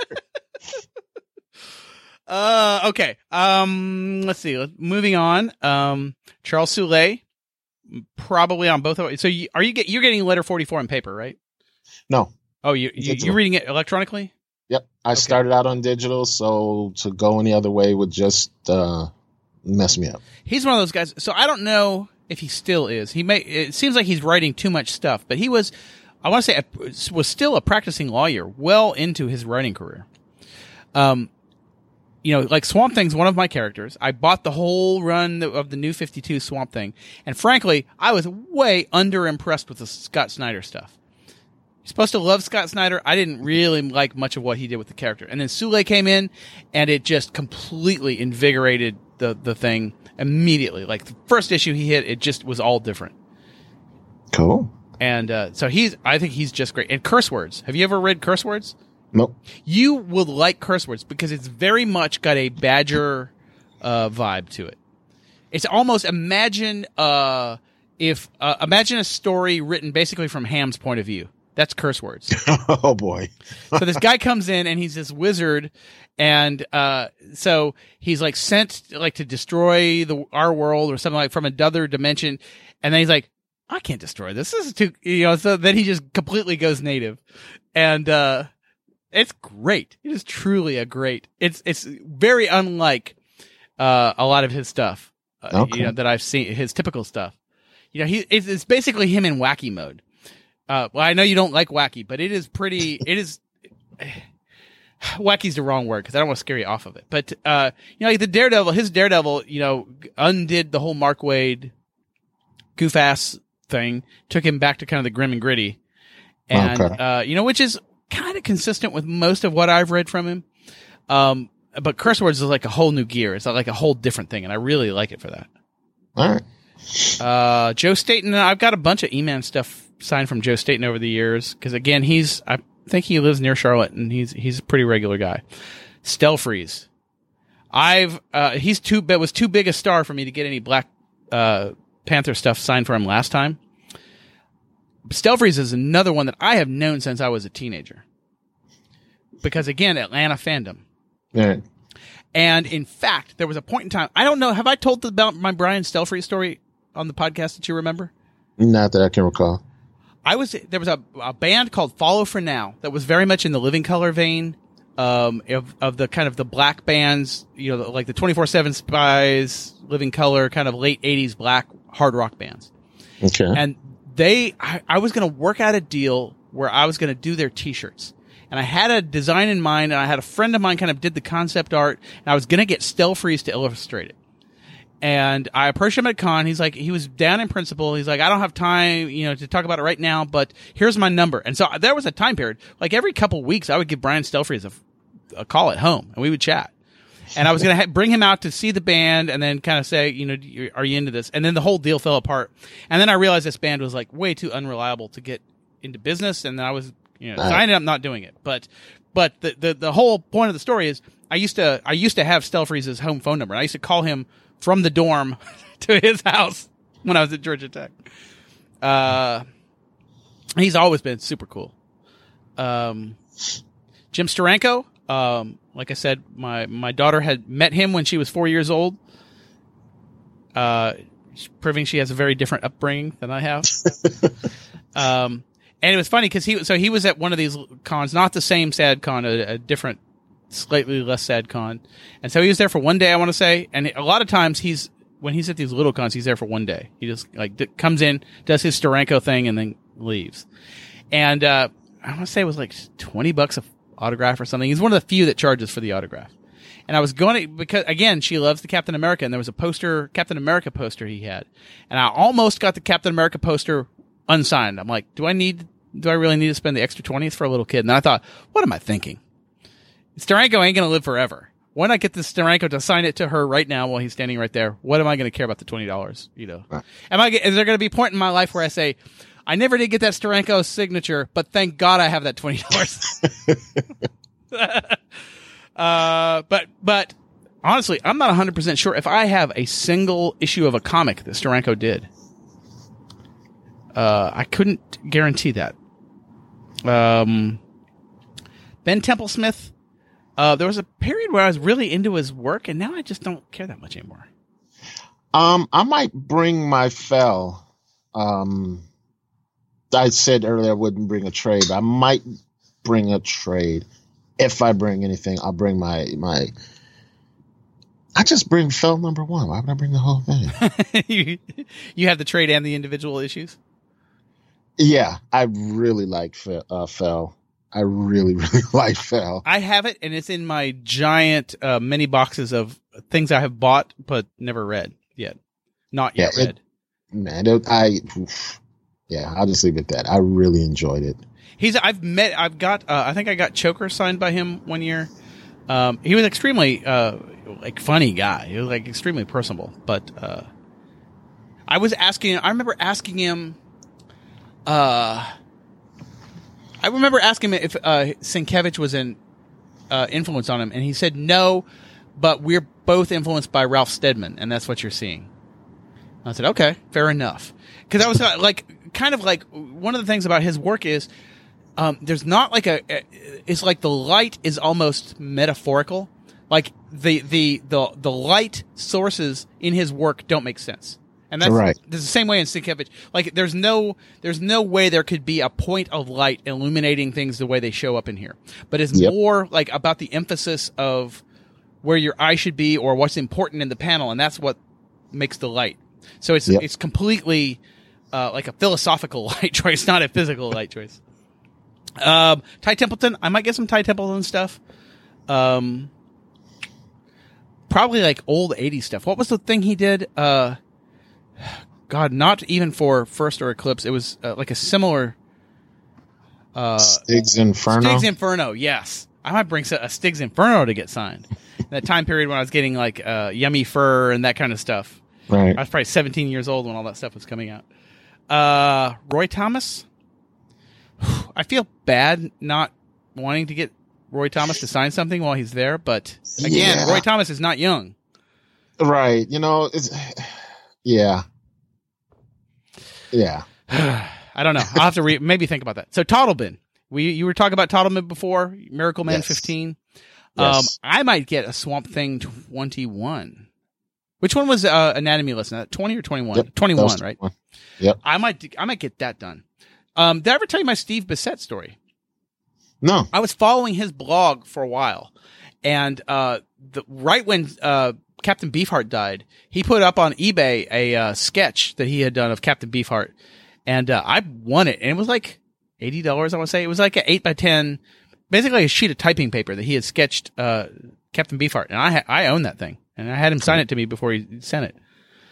Speaker 2: Okay. Let's see. Moving on. Charles Soule, probably on both of it. So you're getting letter 44 in paper, right?
Speaker 1: No.
Speaker 2: Oh, you're reading it electronically?
Speaker 1: Yep. I started out on digital, so to go any other way would just mess me up. He's
Speaker 2: one of those guys. So I don't know if he still is. It seems like he's writing too much stuff, but he was, I want to say, was still a practicing lawyer well into his writing career. Like Swamp Thing's one of my characters. I bought the whole run of the New 52 Swamp Thing, and frankly, I was way underimpressed with the Scott Snyder stuff. You're supposed to love Scott Snyder. I didn't really like much of what he did with the character. And then Soule came in, and it just completely invigorated the thing immediately. Like the first issue he hit, it just was all different.
Speaker 1: Cool.
Speaker 2: And so I think he's just great. And Curse Words. Have you ever read Curse Words?
Speaker 1: Nope.
Speaker 2: You will like Curse Words because it's very much got a Badger vibe to it. It's almost imagine a story written basically from Ham's point of view. That's Curse Words.
Speaker 1: Oh boy.
Speaker 2: So this guy comes in and he's this wizard, and so he's like sent like to destroy our world or something like from another dimension, and then he's like, I can't destroy this. This is too, so then he just completely goes native, and it's great. It is truly a great. It's very unlike a lot of his stuff.
Speaker 1: Okay.
Speaker 2: You know, that I've seen, his typical stuff. You know, it's basically him in wacky mode. Well, I know you don't like wacky, but it is wacky's the wrong word because I don't want to scare you off of it. But you know, like his Daredevil, you know, undid the whole Mark Waid goof-ass thing, took him back to kind of the grim and gritty, and you know, which is kind of consistent with most of what I've read from him. But Curse Words is like a whole new gear. It's like a whole different thing, and I really like it for that.
Speaker 1: All right.
Speaker 2: Joe Staten, I've got a bunch of E-Man stuff signed from Joe Staten over the years because again, I think he lives near Charlotte and he's a pretty regular guy. Stelfreeze, was too big a star for me to get any Black Panther stuff signed for him last time. Stelfreeze is another one that I have known since I was a teenager because again, Atlanta fandom.
Speaker 1: Yeah.
Speaker 2: And in fact, there was a point in time. I don't know. Have I told about my Brian Stelfreeze story on the podcast that you remember?
Speaker 1: Not that I can recall.
Speaker 2: There was a band called Follow for Now that was very much in the Living Color vein of the kind of the black bands, you know, like the 24/7 Spies, Living Color, kind of late 80s black hard rock bands.
Speaker 1: Okay.
Speaker 2: And I was going to work out a deal where I was going to do their t-shirts. And I had a design in mind, and I had a friend of mine kind of did the concept art, and I was going to get Stelfreeze to illustrate it. And I approached him at con. He was down in principle. He's like, I don't have time, you know, to talk about it right now, but here's my number. And so there was a time period, like every couple of weeks, I would give Brian Stelfreeze a call at home, and we would chat. And I was going to bring him out to see the band and then kind of say, you know, are you into this? And then the whole deal fell apart. And then I realized this band was like way too unreliable to get into business. And then I was, you know, so I ended up not doing it. But the whole point of the story is I used to have Stelfreeze's home phone number. I used to call him from the dorm to his house when I was at Georgia Tech. He's always been super cool. Jim Steranko, like I said, my daughter had met him when she was 4 years old, proving she has a very different upbringing than I have. And it was funny because he was at one of these cons, not the same sad con, a different, slightly less sad con. And so he was there for one day, I want to say. And a lot of times when he's at these little cons, he's there for one day. He just like comes in, does his Steranko thing, and then leaves. And I want to say it was like $20 a autograph or something. He's one of the few that charges for the autograph. And I was going to, because again, she loves the Captain America, and there was a Captain America poster he had. And I almost got the Captain America poster unsigned. I'm like, do I really need to spend the extra 20th for a little kid? And then I thought, what am I thinking? Steranko ain't going to live forever. Why not get this Steranko to sign it to her right now while he's standing right there? What am I going to care about the $20? You know, is there going to be a point in my life where I say, I never did get that Steranko signature, but thank God I have that $20. But honestly, I'm not 100% sure if I have a single issue of a comic that Steranko did. I couldn't guarantee that. Ben Templesmith, there was a period where I was really into his work, and now I just don't care that much anymore.
Speaker 1: I might bring my Fell. I said earlier I wouldn't bring a trade, but I might bring a trade. If I bring anything, I'll bring my. I just bring Fell #1. Why would I bring the whole thing?
Speaker 2: You have the trade and the individual issues?
Speaker 1: Yeah, I really like Fell. I really, really like Fell.
Speaker 2: I have it, and it's in my giant mini boxes of things I have bought but never read yet. Not yet read. I'll just leave it at that. I really enjoyed it. I think I got Choker signed by him one year. He was extremely funny guy. He was like extremely personable. But I remember asking him if Sienkiewicz was an influence on him, and he said no, but we're both influenced by Ralph Steadman, and that's what you're seeing. I said, okay, fair enough. Because I was kind of like one of the things about his work is there's not like it's like the light is almost metaphorical. Like the light sources in his work don't make sense. And that's right. There's the same way in Sienkiewicz. Like there's no way there could be a point of light illuminating things the way they show up in here. But it's more like about the emphasis of where your eye should be or what's important in the panel, and that's what makes the light. So it's completely like a philosophical light choice, not a physical light choice. Ty Templeton, I might get some Ty Templeton stuff. Probably like old 80s stuff. What was the thing he did? God, not even for First or Eclipse. It was like a similar
Speaker 1: Styx Inferno.
Speaker 2: Styx Inferno, yes. I might bring a Styx Inferno to get signed. That time period when I was getting like Yummy Fur and that kind of stuff.
Speaker 1: Right.
Speaker 2: I was probably 17 years old when all that stuff was coming out. Roy Thomas. I feel bad not wanting to get Roy Thomas to sign something while he's there, but again, Roy Thomas is not young.
Speaker 1: Right. You know, it's yeah.
Speaker 2: I don't know. I'll have to maybe think about that. So Toddlebin. You were talking about Toddlebin before, Miracle Man 15.
Speaker 1: Yes.
Speaker 2: I might get a Swamp Thing 21. Which one was Anatomy Lesson? 20 or 21?
Speaker 1: Yep,
Speaker 2: 21, right?
Speaker 1: Yep.
Speaker 2: I might get that done. Did I ever tell you my Steve Bissett story?
Speaker 1: No.
Speaker 2: I was following his blog for a while, and right when Captain Beefheart died, he put up on eBay a sketch that he had done of Captain Beefheart, and I won it, and it was like $80. I want to say it was like an 8x10, basically a sheet of typing paper that he had sketched Captain Beefheart, and I own that thing, and I had him sign it to me before he sent it.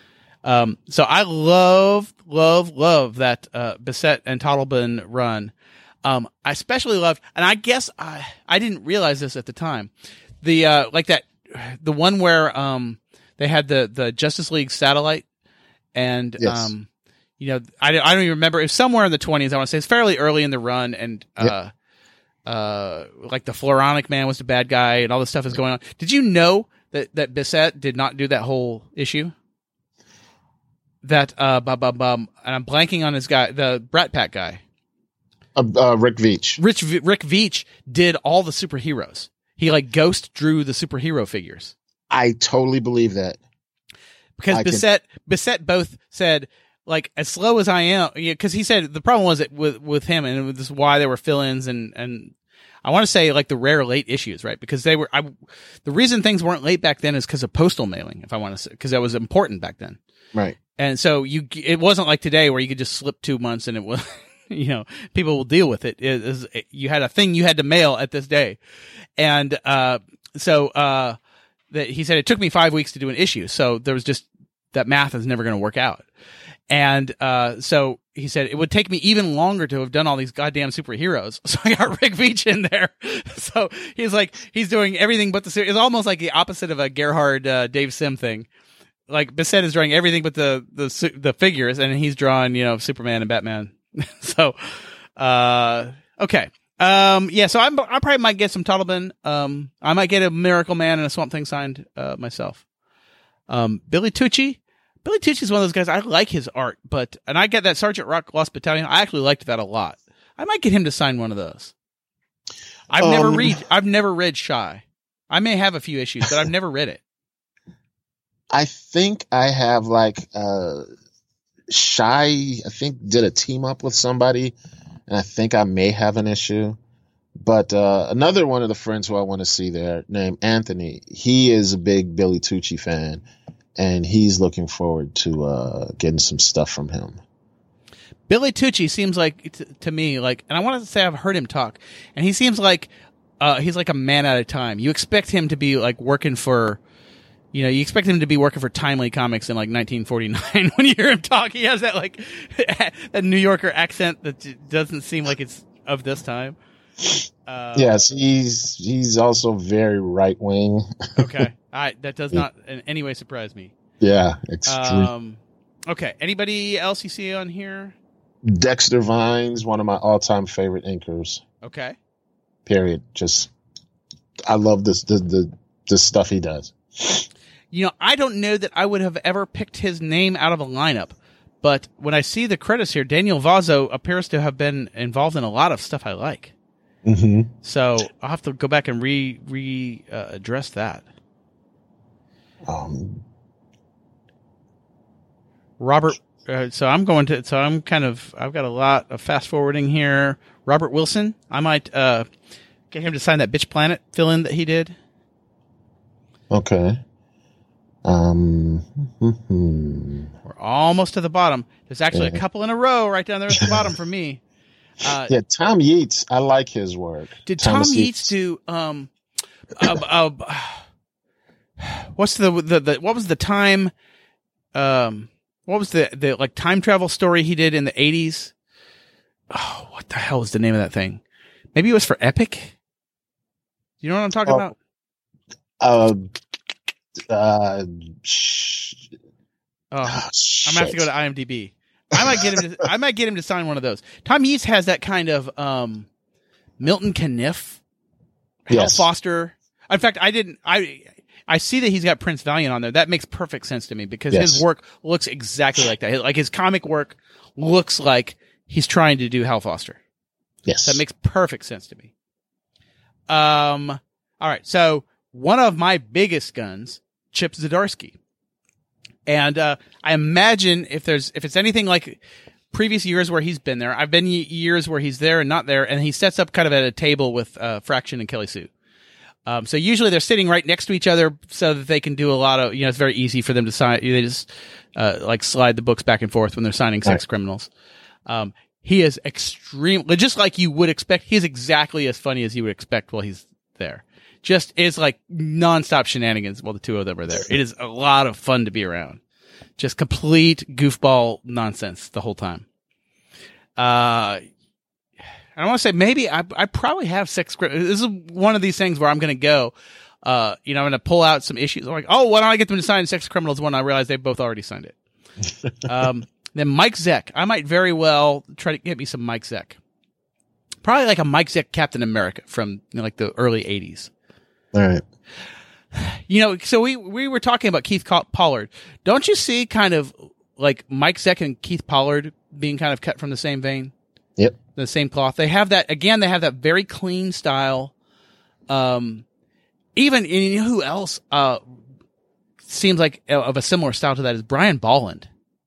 Speaker 2: So I love that Bissett and Toddlebin run. I especially loved, and I guess I didn't realize this at the time, the the one where they had the Justice League satellite, and
Speaker 1: Yes.
Speaker 2: I don't even remember. It was somewhere in the 20s. I want to say it's fairly early in the run, and like the Floronic Man was the bad guy, and all this stuff is going on. Did you know that Bissett did not do that whole issue? That and I'm blanking on his guy, the Brat Pack guy.
Speaker 1: Rick Veitch.
Speaker 2: Rick Veitch did all the superheroes. He like ghost drew the superhero figures.
Speaker 1: I totally believe that.
Speaker 2: Because Bissett both said, like, as slow as I am, because he said the problem was that with him, and this is why there were fill-ins and I want to say like the rare late issues, right? Because the reason things weren't late back then is because of postal mailing, if I want to say, because that was important back then.
Speaker 1: Right.
Speaker 2: And so it wasn't like today where you could just slip 2 months and it was, people will deal with it. You had a thing you had to mail at this day. And, so that he said it took me 5 weeks to do an issue. So there was just, that math is never going to work out. And, so he said it would take me even longer to have done all these goddamn superheroes. So I got Rick Veitch in there. So he's doing everything but it's almost like the opposite of a Gerhard, Dave Sim thing. Like Bissett is drawing everything but the figures, and he's drawing, Superman and Batman. So, okay. So I probably might get some Toddlebin. I might get a Miracle Man and a Swamp Thing signed, myself. Billy Tucci is one of those guys. I like his art, and I get that Sergeant Rock Lost Battalion. I actually liked that a lot. I might get him to sign one of those. I've never read Shy. I may have a few issues, but I've never read it.
Speaker 1: I think I have Shy, I think did a team up with somebody, and I think I may have an issue. But another one of the friends who I want to see there, named Anthony, he is a big Billy Tucci fan, and he's looking forward to getting some stuff from him.
Speaker 2: Billy Tucci seems like, to me, like, and I want to say I've heard him talk, and he seems like he's like a man at a time. You expect him to be like working for... you expect him to be working for Timely Comics in like 1949 when you hear him talk. He has that like that New Yorker accent that doesn't seem like it's of this time.
Speaker 1: Yes, he's also very right wing.
Speaker 2: Okay, that does not in any way surprise me.
Speaker 1: Yeah, extreme.
Speaker 2: Okay, anybody else you see on here?
Speaker 1: Dexter Vines, one of my all-time favorite inkers.
Speaker 2: Okay.
Speaker 1: Period. Just I love this the stuff he does.
Speaker 2: I don't know that I would have ever picked his name out of a lineup, but when I see the credits here, Daniel Vazzo appears to have been involved in a lot of stuff I like.
Speaker 1: Mm-hmm.
Speaker 2: So I'll have to go back and address that. Robert. I've got a lot of fast forwarding here. Robert Wilson. I might get him to sign that Bitch Planet fill in that he did.
Speaker 1: Okay.
Speaker 2: We're almost to the bottom. There's actually a couple in a row right down there at the bottom for me.
Speaker 1: Yeah, Tom Yeats. I like his work.
Speaker 2: Did Tom Yeats do what's what was the time what was the like time travel story he did in the 80s? Oh, what the hell was the name of that thing? Maybe it was for Epic. You know what I'm talking about? I'm gonna have to go to IMDb. I might get him to sign one of those. Tom Yeats has that kind of Milton Caniff, Hal Foster. In fact, I see that he's got Prince Valiant on there. That makes perfect sense to me because his work looks exactly like that. Like his comic work looks like he's trying to do Hal Foster.
Speaker 1: Yes.
Speaker 2: That makes perfect sense to me. All right. So one of my biggest guns, Chip Zdarsky. And I imagine if it's anything like previous years where he's been there, I've been years where he's there and not there, and he sets up kind of at a table with Fraction and Kelly Sue. So usually they're sitting right next to each other so that they can do a lot of, it's very easy for them to sign. They just like slide the books back and forth when they're signing sex criminals. He is extremely, just like you would expect. He's exactly as funny as you would expect while he's there. Just is like nonstop shenanigans while the two of them are there. It is a lot of fun to be around. Just complete goofball nonsense the whole time. I want to say maybe I probably have sex criminals. This is one of these things where I'm going to go, I'm going to pull out some issues. I'm like, oh, why don't I get them to sign sex criminals when I realize they both already signed it? Then Mike Zeck. I might very well try to get me some Mike Zeck. Probably like a Mike Zeck Captain America from like the early 80s.
Speaker 1: All right.
Speaker 2: So we were talking about Keith Pollard. Don't you see kind of like Mike Zeck and Keith Pollard being kind of cut from the same vein?
Speaker 1: Yep.
Speaker 2: The same cloth. They have that, again, they have that very clean style. Even, and who else seems like of a similar style to that is Brian Bolland.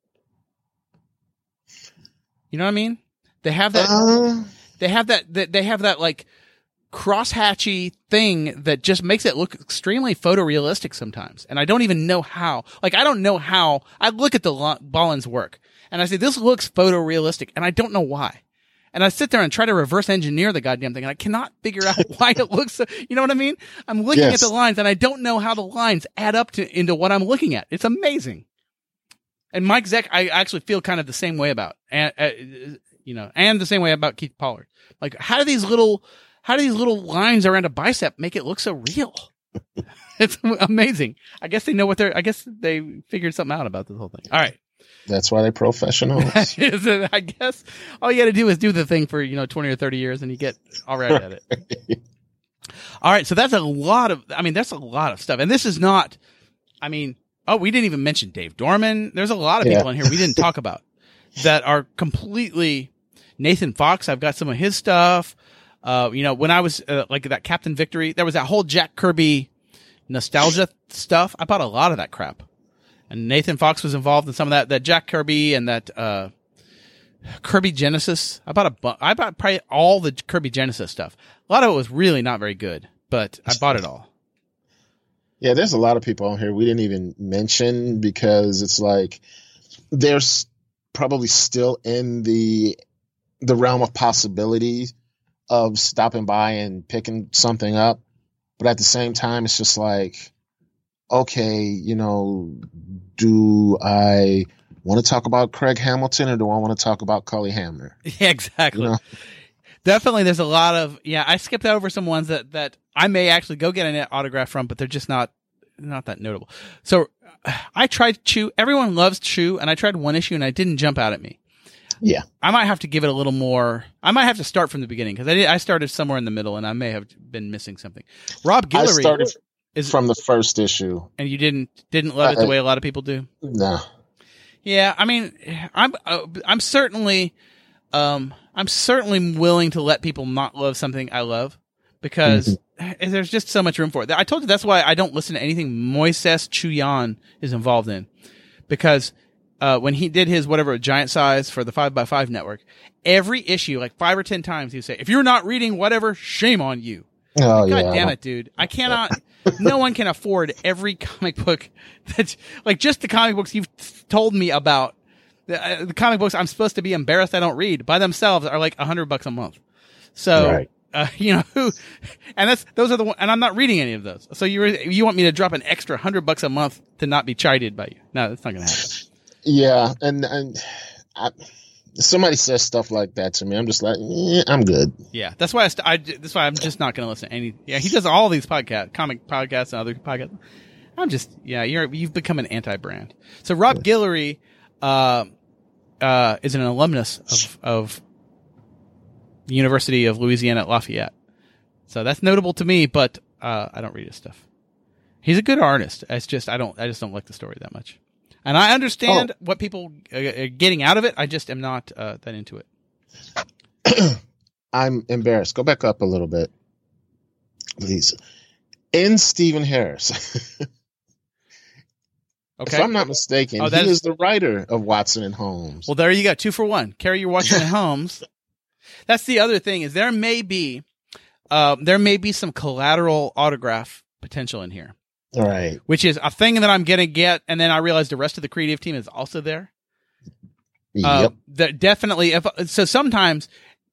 Speaker 2: You know what I mean? They have that, they have that like crosshatchy thing that just makes it look extremely photorealistic sometimes. And I don't even know how. Like, I don't know how. I look at the Bolland's work and I say, this looks photorealistic, and I don't know why. And I sit there and try to reverse engineer the goddamn thing, and I cannot figure out why it looks so, you know what I mean? I'm looking at the lines, and I don't know how the lines add up into what I'm looking at. It's amazing. And Mike Zeck, I actually feel kind of the same way about, and the same way about Keith Pollard. Like, how do these little lines around a bicep make it look so real? It's amazing. I guess they figured something out about this whole thing. All right.
Speaker 1: That's why they're professionals.
Speaker 2: I guess all you got to do is do the thing for 20 or 30 years, and you get all right at it. All right, so that's a lot of stuff, and this is not. We didn't even mention Dave Dorman. There's a lot of people in here we didn't talk about that are completely. Nathan Fox, I've got some of his stuff. When I was like that Captain Victory, there was that whole Jack Kirby nostalgia stuff. I bought a lot of that crap. And Nathan Fox was involved in some of that Jack Kirby and that Kirby Genesis. I bought probably all the Kirby Genesis stuff. A lot of it was really not very good, but I bought it all.
Speaker 1: Yeah, there's a lot of people on here we didn't even mention because it's like they're probably still in the realm of possibilities of stopping by and picking something up. But at the same time, it's just like, okay, do I want to talk about Craig Hamilton or do I want to talk about Cully Hamner?
Speaker 2: Yeah, exactly. Definitely there's a lot of, I skipped over some ones that I may actually go get an autograph from, but they're just not that notable. So I tried Chew. Everyone loves Chew, and I tried one issue and it didn't jump out at me.
Speaker 1: Yeah.
Speaker 2: I might have to give it a little more. I might have to start from the beginning because I started somewhere in the middle and I may have been missing something. Rob Guillory.
Speaker 1: I started from the first issue.
Speaker 2: And you didn't love it the way a lot of people do?
Speaker 1: No. Yeah,
Speaker 2: I'm certainly willing to let people not love something I love because there's just so much room for it. I told you that's why I don't listen to anything Moises Chuyan is involved in because when he did his whatever giant size for the 5x5 network, every issue, like 5 or 10 times, he'd say, if you're not reading whatever, shame on you.
Speaker 1: Oh,
Speaker 2: God
Speaker 1: yeah.
Speaker 2: damn it, dude. I cannot, no one can afford every comic book that's like just the comic books you've told me about. The comic books I'm supposed to be embarrassed I don't read by themselves are like $100 a month. So,
Speaker 1: Right.
Speaker 2: And those are the one, and I'm not reading any of those. So you want me to drop an extra $100 a month to not be chided by you? No, that's not going to happen.
Speaker 1: Yeah. And somebody says stuff like that to me. I'm just like, I'm good.
Speaker 2: Yeah. That's why that's why I'm just not going to listen to any. Yeah. He does all these comic podcasts and other podcasts. I'm just, you've become an anti-brand. So Rob Guillory, is an alumnus of the University of Louisiana at Lafayette. So that's notable to me, but I don't read his stuff. He's a good artist. It's just I just don't like the story that much. And I understand what people are getting out of it. I just am not that into it.
Speaker 1: I'm embarrassed. Go back up a little bit, please. In Stephen Harris.
Speaker 2: Okay.
Speaker 1: If I'm not mistaken, he is the writer of Watson and Holmes.
Speaker 2: Well, there you go. 2 for 1. Carry your Watson and Holmes. That's the other thing is there may be some collateral autograph potential in here.
Speaker 1: All right.
Speaker 2: Which is a thing that I'm going to get. And then I realize the rest of the creative team is also there.
Speaker 1: Yep.
Speaker 2: That definitely. Sometimes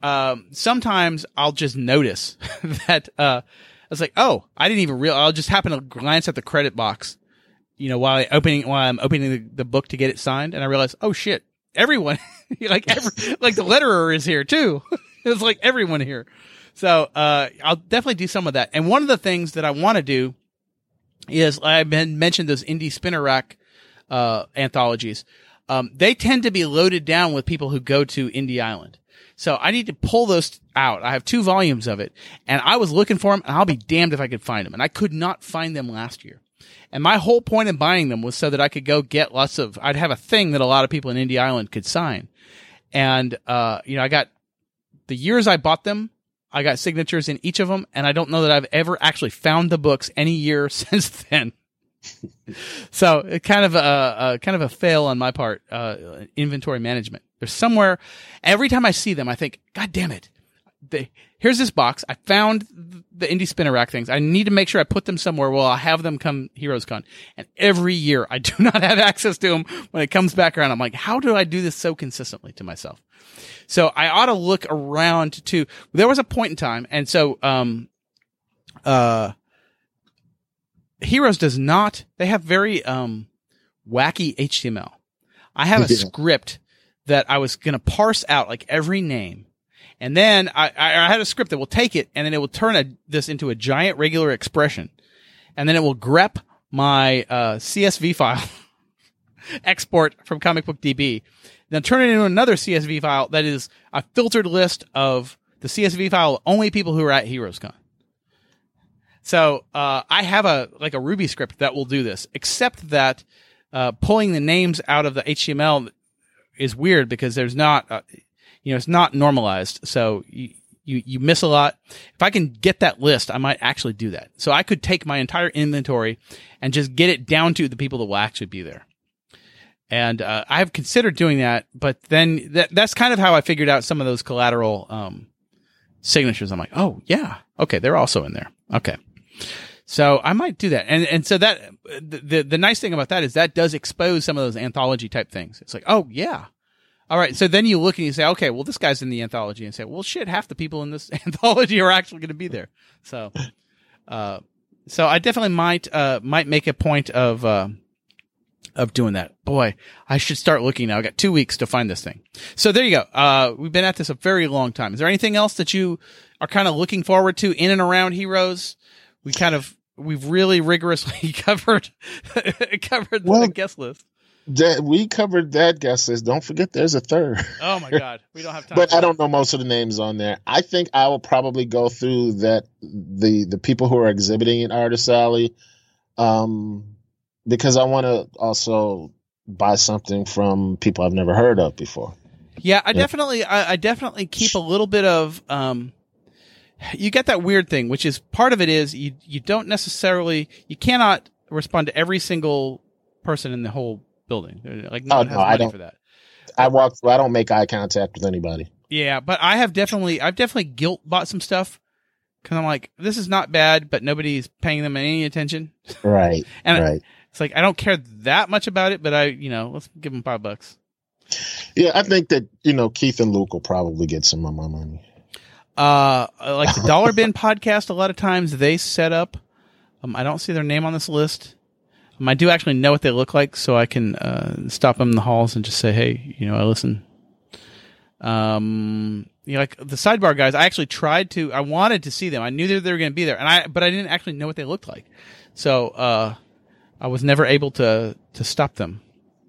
Speaker 2: I'll just notice that, I was like, oh, I didn't even realize. I'll just happen to glance at the credit box, while I'm opening the book to get it signed. And I realize, oh shit, everyone, like the letterer is here too. It's like everyone here. So, I'll definitely do some of that. And one of the things that I want to do is I've mentioned those indie spinner rack, anthologies. They tend to be loaded down with people who go to Indie Island. So I need to pull those out. I have 2 volumes of it and I was looking for them and I'll be damned if I could find them. And I could not find them last year. And my whole point in buying them was so that I could go get I'd have a thing that a lot of people in Indie Island could sign. And, I got the years I bought them, I got signatures in each of them. And I don't know that I've ever actually found the books any year since then. So it kind of a fail on my part, inventory management. There's somewhere, every time I see them, I think, God damn it. Here's this box. I found the Indie Spinner Rack things. I need to make sure I put them somewhere where I'll have them come HeroesCon. And every year I do not have access to them when it comes back around. I'm like, how do I do this so consistently to myself? So I ought to look around to, there was a point in time. And so, Heroes does not, they have very, wacky HTML. I have a script that I was going to parse out like every name. And then I had a script that will take it and then it will turn this into a giant regular expression. And then it will grep my CSV file, export from Comic Book DB, then turn it into another CSV file that is a filtered list of the CSV file only people who are at HeroesCon. So I have a Ruby script that will do this, except that pulling the names out of the HTML is weird because there's not it's not normalized. So you miss a lot. If I can get that list, I might actually do that. So I could take my entire inventory and just get it down to the people that will actually be there. And I have considered doing that, but then that's kind of how I figured out some of those collateral signatures. I'm like, oh yeah, okay, they're also in there. Okay, so I might do that. And so that the nice thing about that is that does expose some of those anthology type things. It's like, oh yeah. All right, so then you look and you say, okay, well, this guy's in the anthology, and say, well, shit, half the people in this anthology are actually going to be there. So, so I definitely might make a point of doing that. Boy, I should start looking now. I got 2 weeks to find this thing. So there you go. We've been at this a very long time. Is there anything else that you are kind of looking forward to in and around Heroes? We've really rigorously covered the guest list.
Speaker 1: We covered that guest list. Don't forget there's a third.
Speaker 2: Oh my God. We don't have time.
Speaker 1: But I don't know most of the names on there. I think I will probably go through the people who are exhibiting at Artist Alley, because I want to also buy something from people I've never heard of before.
Speaker 2: Yeah, I definitely keep a little bit of, you get that weird thing, which is part of it is you don't necessarily, you cannot respond to every single person in the whole building. Like no one has money for that.
Speaker 1: I don't make eye contact with anybody.
Speaker 2: Yeah, but I've definitely guilt bought some stuff Because I'm like, this is not bad, but nobody's paying them any attention.
Speaker 1: Right.
Speaker 2: And
Speaker 1: right.
Speaker 2: it's like, I don't care that much about it, but let's give them $5.
Speaker 1: Yeah, I think that, Keith and Luke will probably get some of my money.
Speaker 2: Like the Dollar Bin podcast, a lot of times they set up, I don't see their name on this list. I do actually know what they look like, so I can stop them in the halls and just say, hey, I listen. Like the Sidebar guys, I wanted to see them. I knew that they were going to be there, but I didn't actually know what they looked like. So, I was never able to stop them.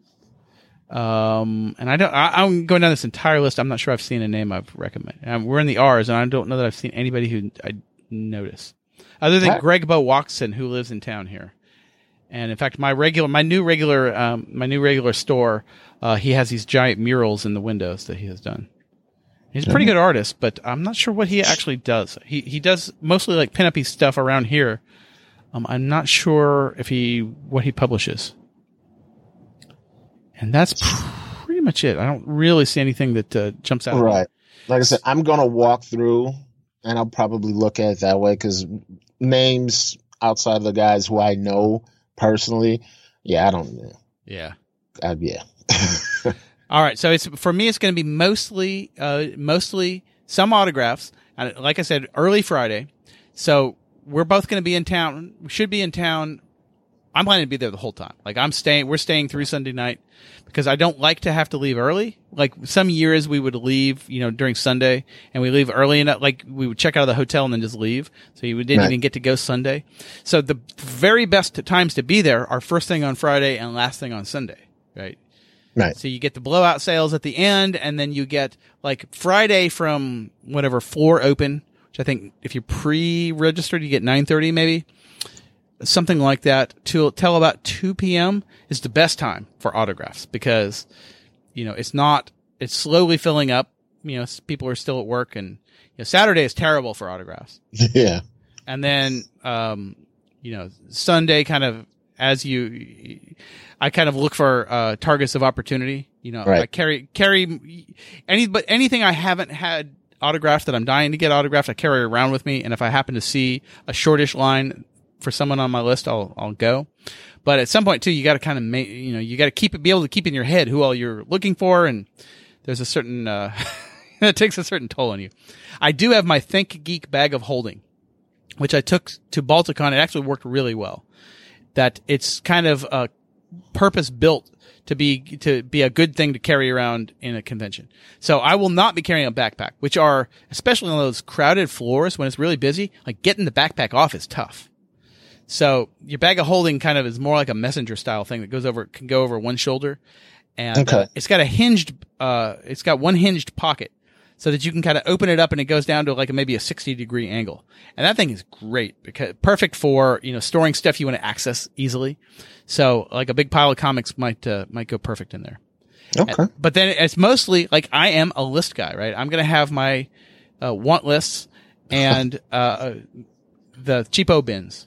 Speaker 2: And I'm going down this entire list. I'm not sure I've seen a name I've recommended. We're in the R's, and I don't know that I've seen anybody who I notice other than Greg Bo Watson, who lives in town here. And in fact, my new regular store, he has these giant murals in the windows that he has done. He's a pretty good artist, but I'm not sure what he actually does. He does mostly like pinup-y stuff around here. I'm not sure what he publishes. And that's pretty much it. I don't really see anything that jumps out.
Speaker 1: Right. Like I said, I'm going to walk through, and I'll probably look at it that way, because names outside of the guys who I know personally, I don't know.
Speaker 2: Yeah.
Speaker 1: Yeah.
Speaker 2: All right. So for me, it's going to be mostly some autographs. And like I said, early Friday. So we're both going to be in town. We should be in town. I'm planning to be there the whole time. Like we're staying through Sunday night because I don't like to have to leave early. Like some years we would leave, during Sunday, and we leave early enough. Like we would check out of the hotel and then just leave. So you didn't even get to go Sunday. So the very best times to be there are first thing on Friday and last thing on Sunday. Right.
Speaker 1: Right.
Speaker 2: So you get the blowout sales at the end, and then you get like Friday from whatever floor open, which I think if you're pre-registered, you get 9:30 maybe. Something like that till about 2 p.m. is the best time for autographs because, it's slowly filling up. People are still at work, and Saturday is terrible for autographs.
Speaker 1: Yeah.
Speaker 2: And then, Sunday kind of I kind of look for targets of opportunity.
Speaker 1: Right.
Speaker 2: I carry anything I haven't had autographed that I'm dying to get autographed, I carry around with me. And if I happen to see a shortish line for someone on my list, I'll go. But at some point too, you got to kind of you got to be able to keep in your head who all you're looking for, and there's a certain it takes a certain toll on you. I do have my Think Geek bag of holding, which I took to Balticon. It actually worked really well. That it's kind of purpose built to be a good thing to carry around in a convention. So I will not be carrying a backpack, which are, especially on those crowded floors when it's really busy, like getting the backpack off is tough. So your bag of holding kind of is more like a messenger style thing that can go over one shoulder. And it's got one hinged pocket so that you can kind of open it up and it goes down to like maybe a 60-degree angle. And that thing is great because perfect for, storing stuff you want to access easily. So like a big pile of comics might go perfect in there.
Speaker 1: Okay.
Speaker 2: But then it's mostly like I am a list guy, right? I'm going to have my want lists and the cheapo bins.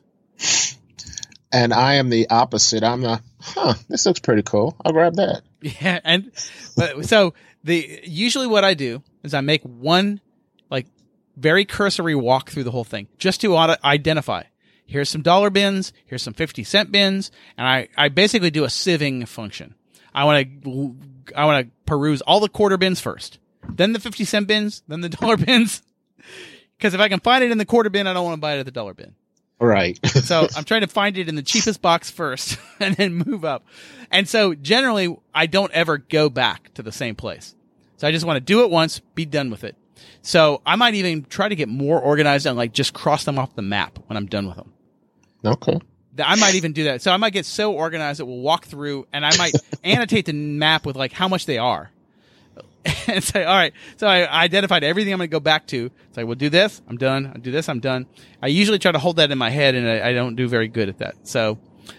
Speaker 1: And I am the opposite. I'm this looks pretty cool. I'll grab that.
Speaker 2: Yeah. So usually what I do is I make one like very cursory walk through the whole thing just to identify. Here's some dollar bins. Here's some 50-cent bins. And I basically do a sieving function. I want to peruse all the quarter bins first, then the 50-cent bins, then the dollar bins. Because if I can find it in the quarter bin, I don't want to buy it at the dollar bin.
Speaker 1: Right.
Speaker 2: So I'm trying to find it in the cheapest box first and then move up. And so generally I don't ever go back to the same place. So I just want to do it once, be done with it. So I might even try to get more organized and like just cross them off the map when I'm done with them.
Speaker 1: Okay.
Speaker 2: I might even do that. So I might get so organized that we'll walk through and I might annotate the map with like how much they are. And say, all right, so I identified everything I'm going to go back to. It's like, we'll do this, I'm done. I'll do this, I'm done. I usually try to hold that in my head, and I don't do very good at that. So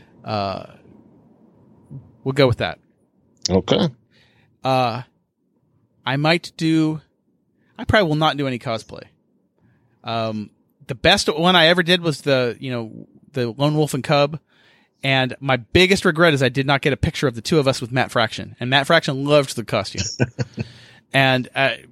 Speaker 2: we'll go with that.
Speaker 1: Okay.
Speaker 2: I probably will not do any cosplay. The best one I ever did was the Lone Wolf and Cub. And my biggest regret is I did not get a picture of the two of us with Matt Fraction. And Matt Fraction loved the costume. And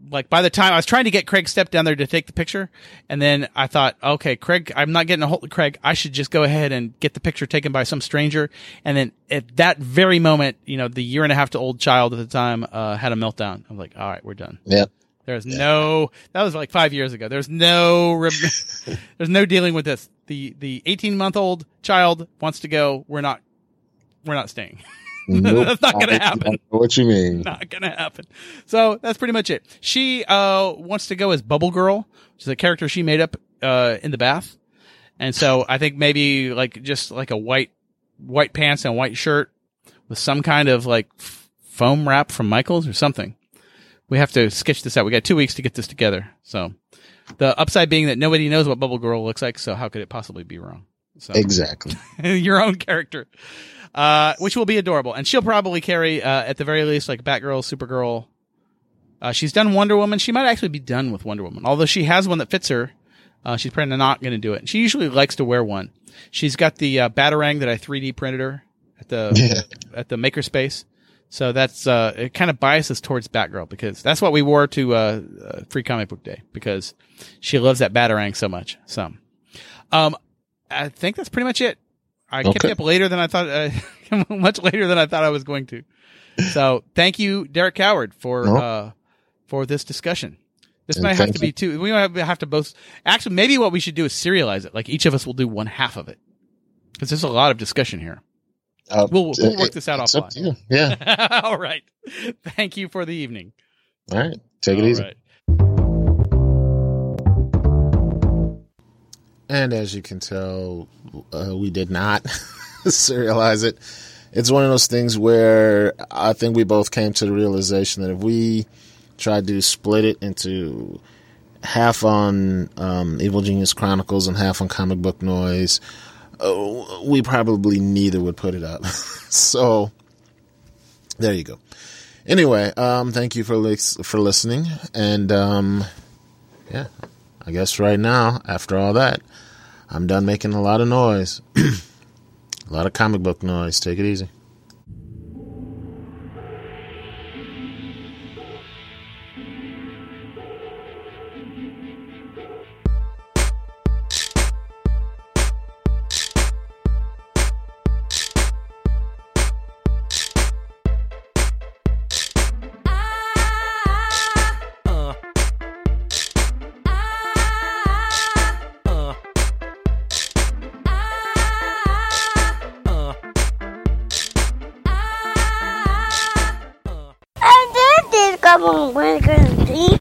Speaker 2: like by the time I was trying to get Craig's step down there to take the picture, and then I thought, okay, Craig, I'm not getting a hold of Craig. I should just go ahead and get the picture taken by some stranger. And then at that very moment, the 1.5-year-old old child at the time had a meltdown. I'm like, all right, we're done.
Speaker 1: Yep.
Speaker 2: There's that was like 5 years ago. There's no dealing with this. The 18-month-old child wants to go. We're not staying.
Speaker 1: Nope.
Speaker 2: That's not going to happen.
Speaker 1: I know what you mean.
Speaker 2: Not going to happen. So that's pretty much it. She wants to go as Bubble Girl, which is a character she made up in the bath. And so I think maybe just a white pants and white shirt with some kind of foam wrap from Michaels or something. We have to sketch this out. We got 2 weeks to get this together. So the upside being that nobody knows what Bubble Girl looks like. So how could it possibly be wrong? So,
Speaker 1: exactly.
Speaker 2: Your own character. Which will be adorable. And she'll probably carry, at the very least, Batgirl, Supergirl. She's done Wonder Woman. She might actually be done with Wonder Woman. Although she has one that fits her, she's probably not going to do it. And she usually likes to wear one. She's got the Batarang that I 3D printed her at the Makerspace. So that's it kind of biases towards Batgirl because that's what we wore to Free Comic Book Day because she loves that Batarang so much. So I think that's pretty much it. I kept you up later than I thought, much later than I thought I was going to. So thank you, Derek Coward, for this discussion. This might have to be two. We might have to both. Actually, maybe what we should do is serialize it. Like each of us will do one half of it because there's a lot of discussion here. We'll work this out offline.
Speaker 1: Yeah.
Speaker 2: All right. Thank you for the evening.
Speaker 1: All right. Take it easy.
Speaker 2: Right.
Speaker 1: And as you can tell, we did not serialize it. It's one of those things where I think we both came to the realization that if we tried to split it into half on Evil Genius Chronicles and half on Comic Book Noise, we probably neither would put it up. So there you go. Anyway, thank you for listening. And yeah, I guess right now, after all that, I'm done making a lot of noise. A lot of comic book noise. Take it easy.
Speaker 3: Come on, we're gonna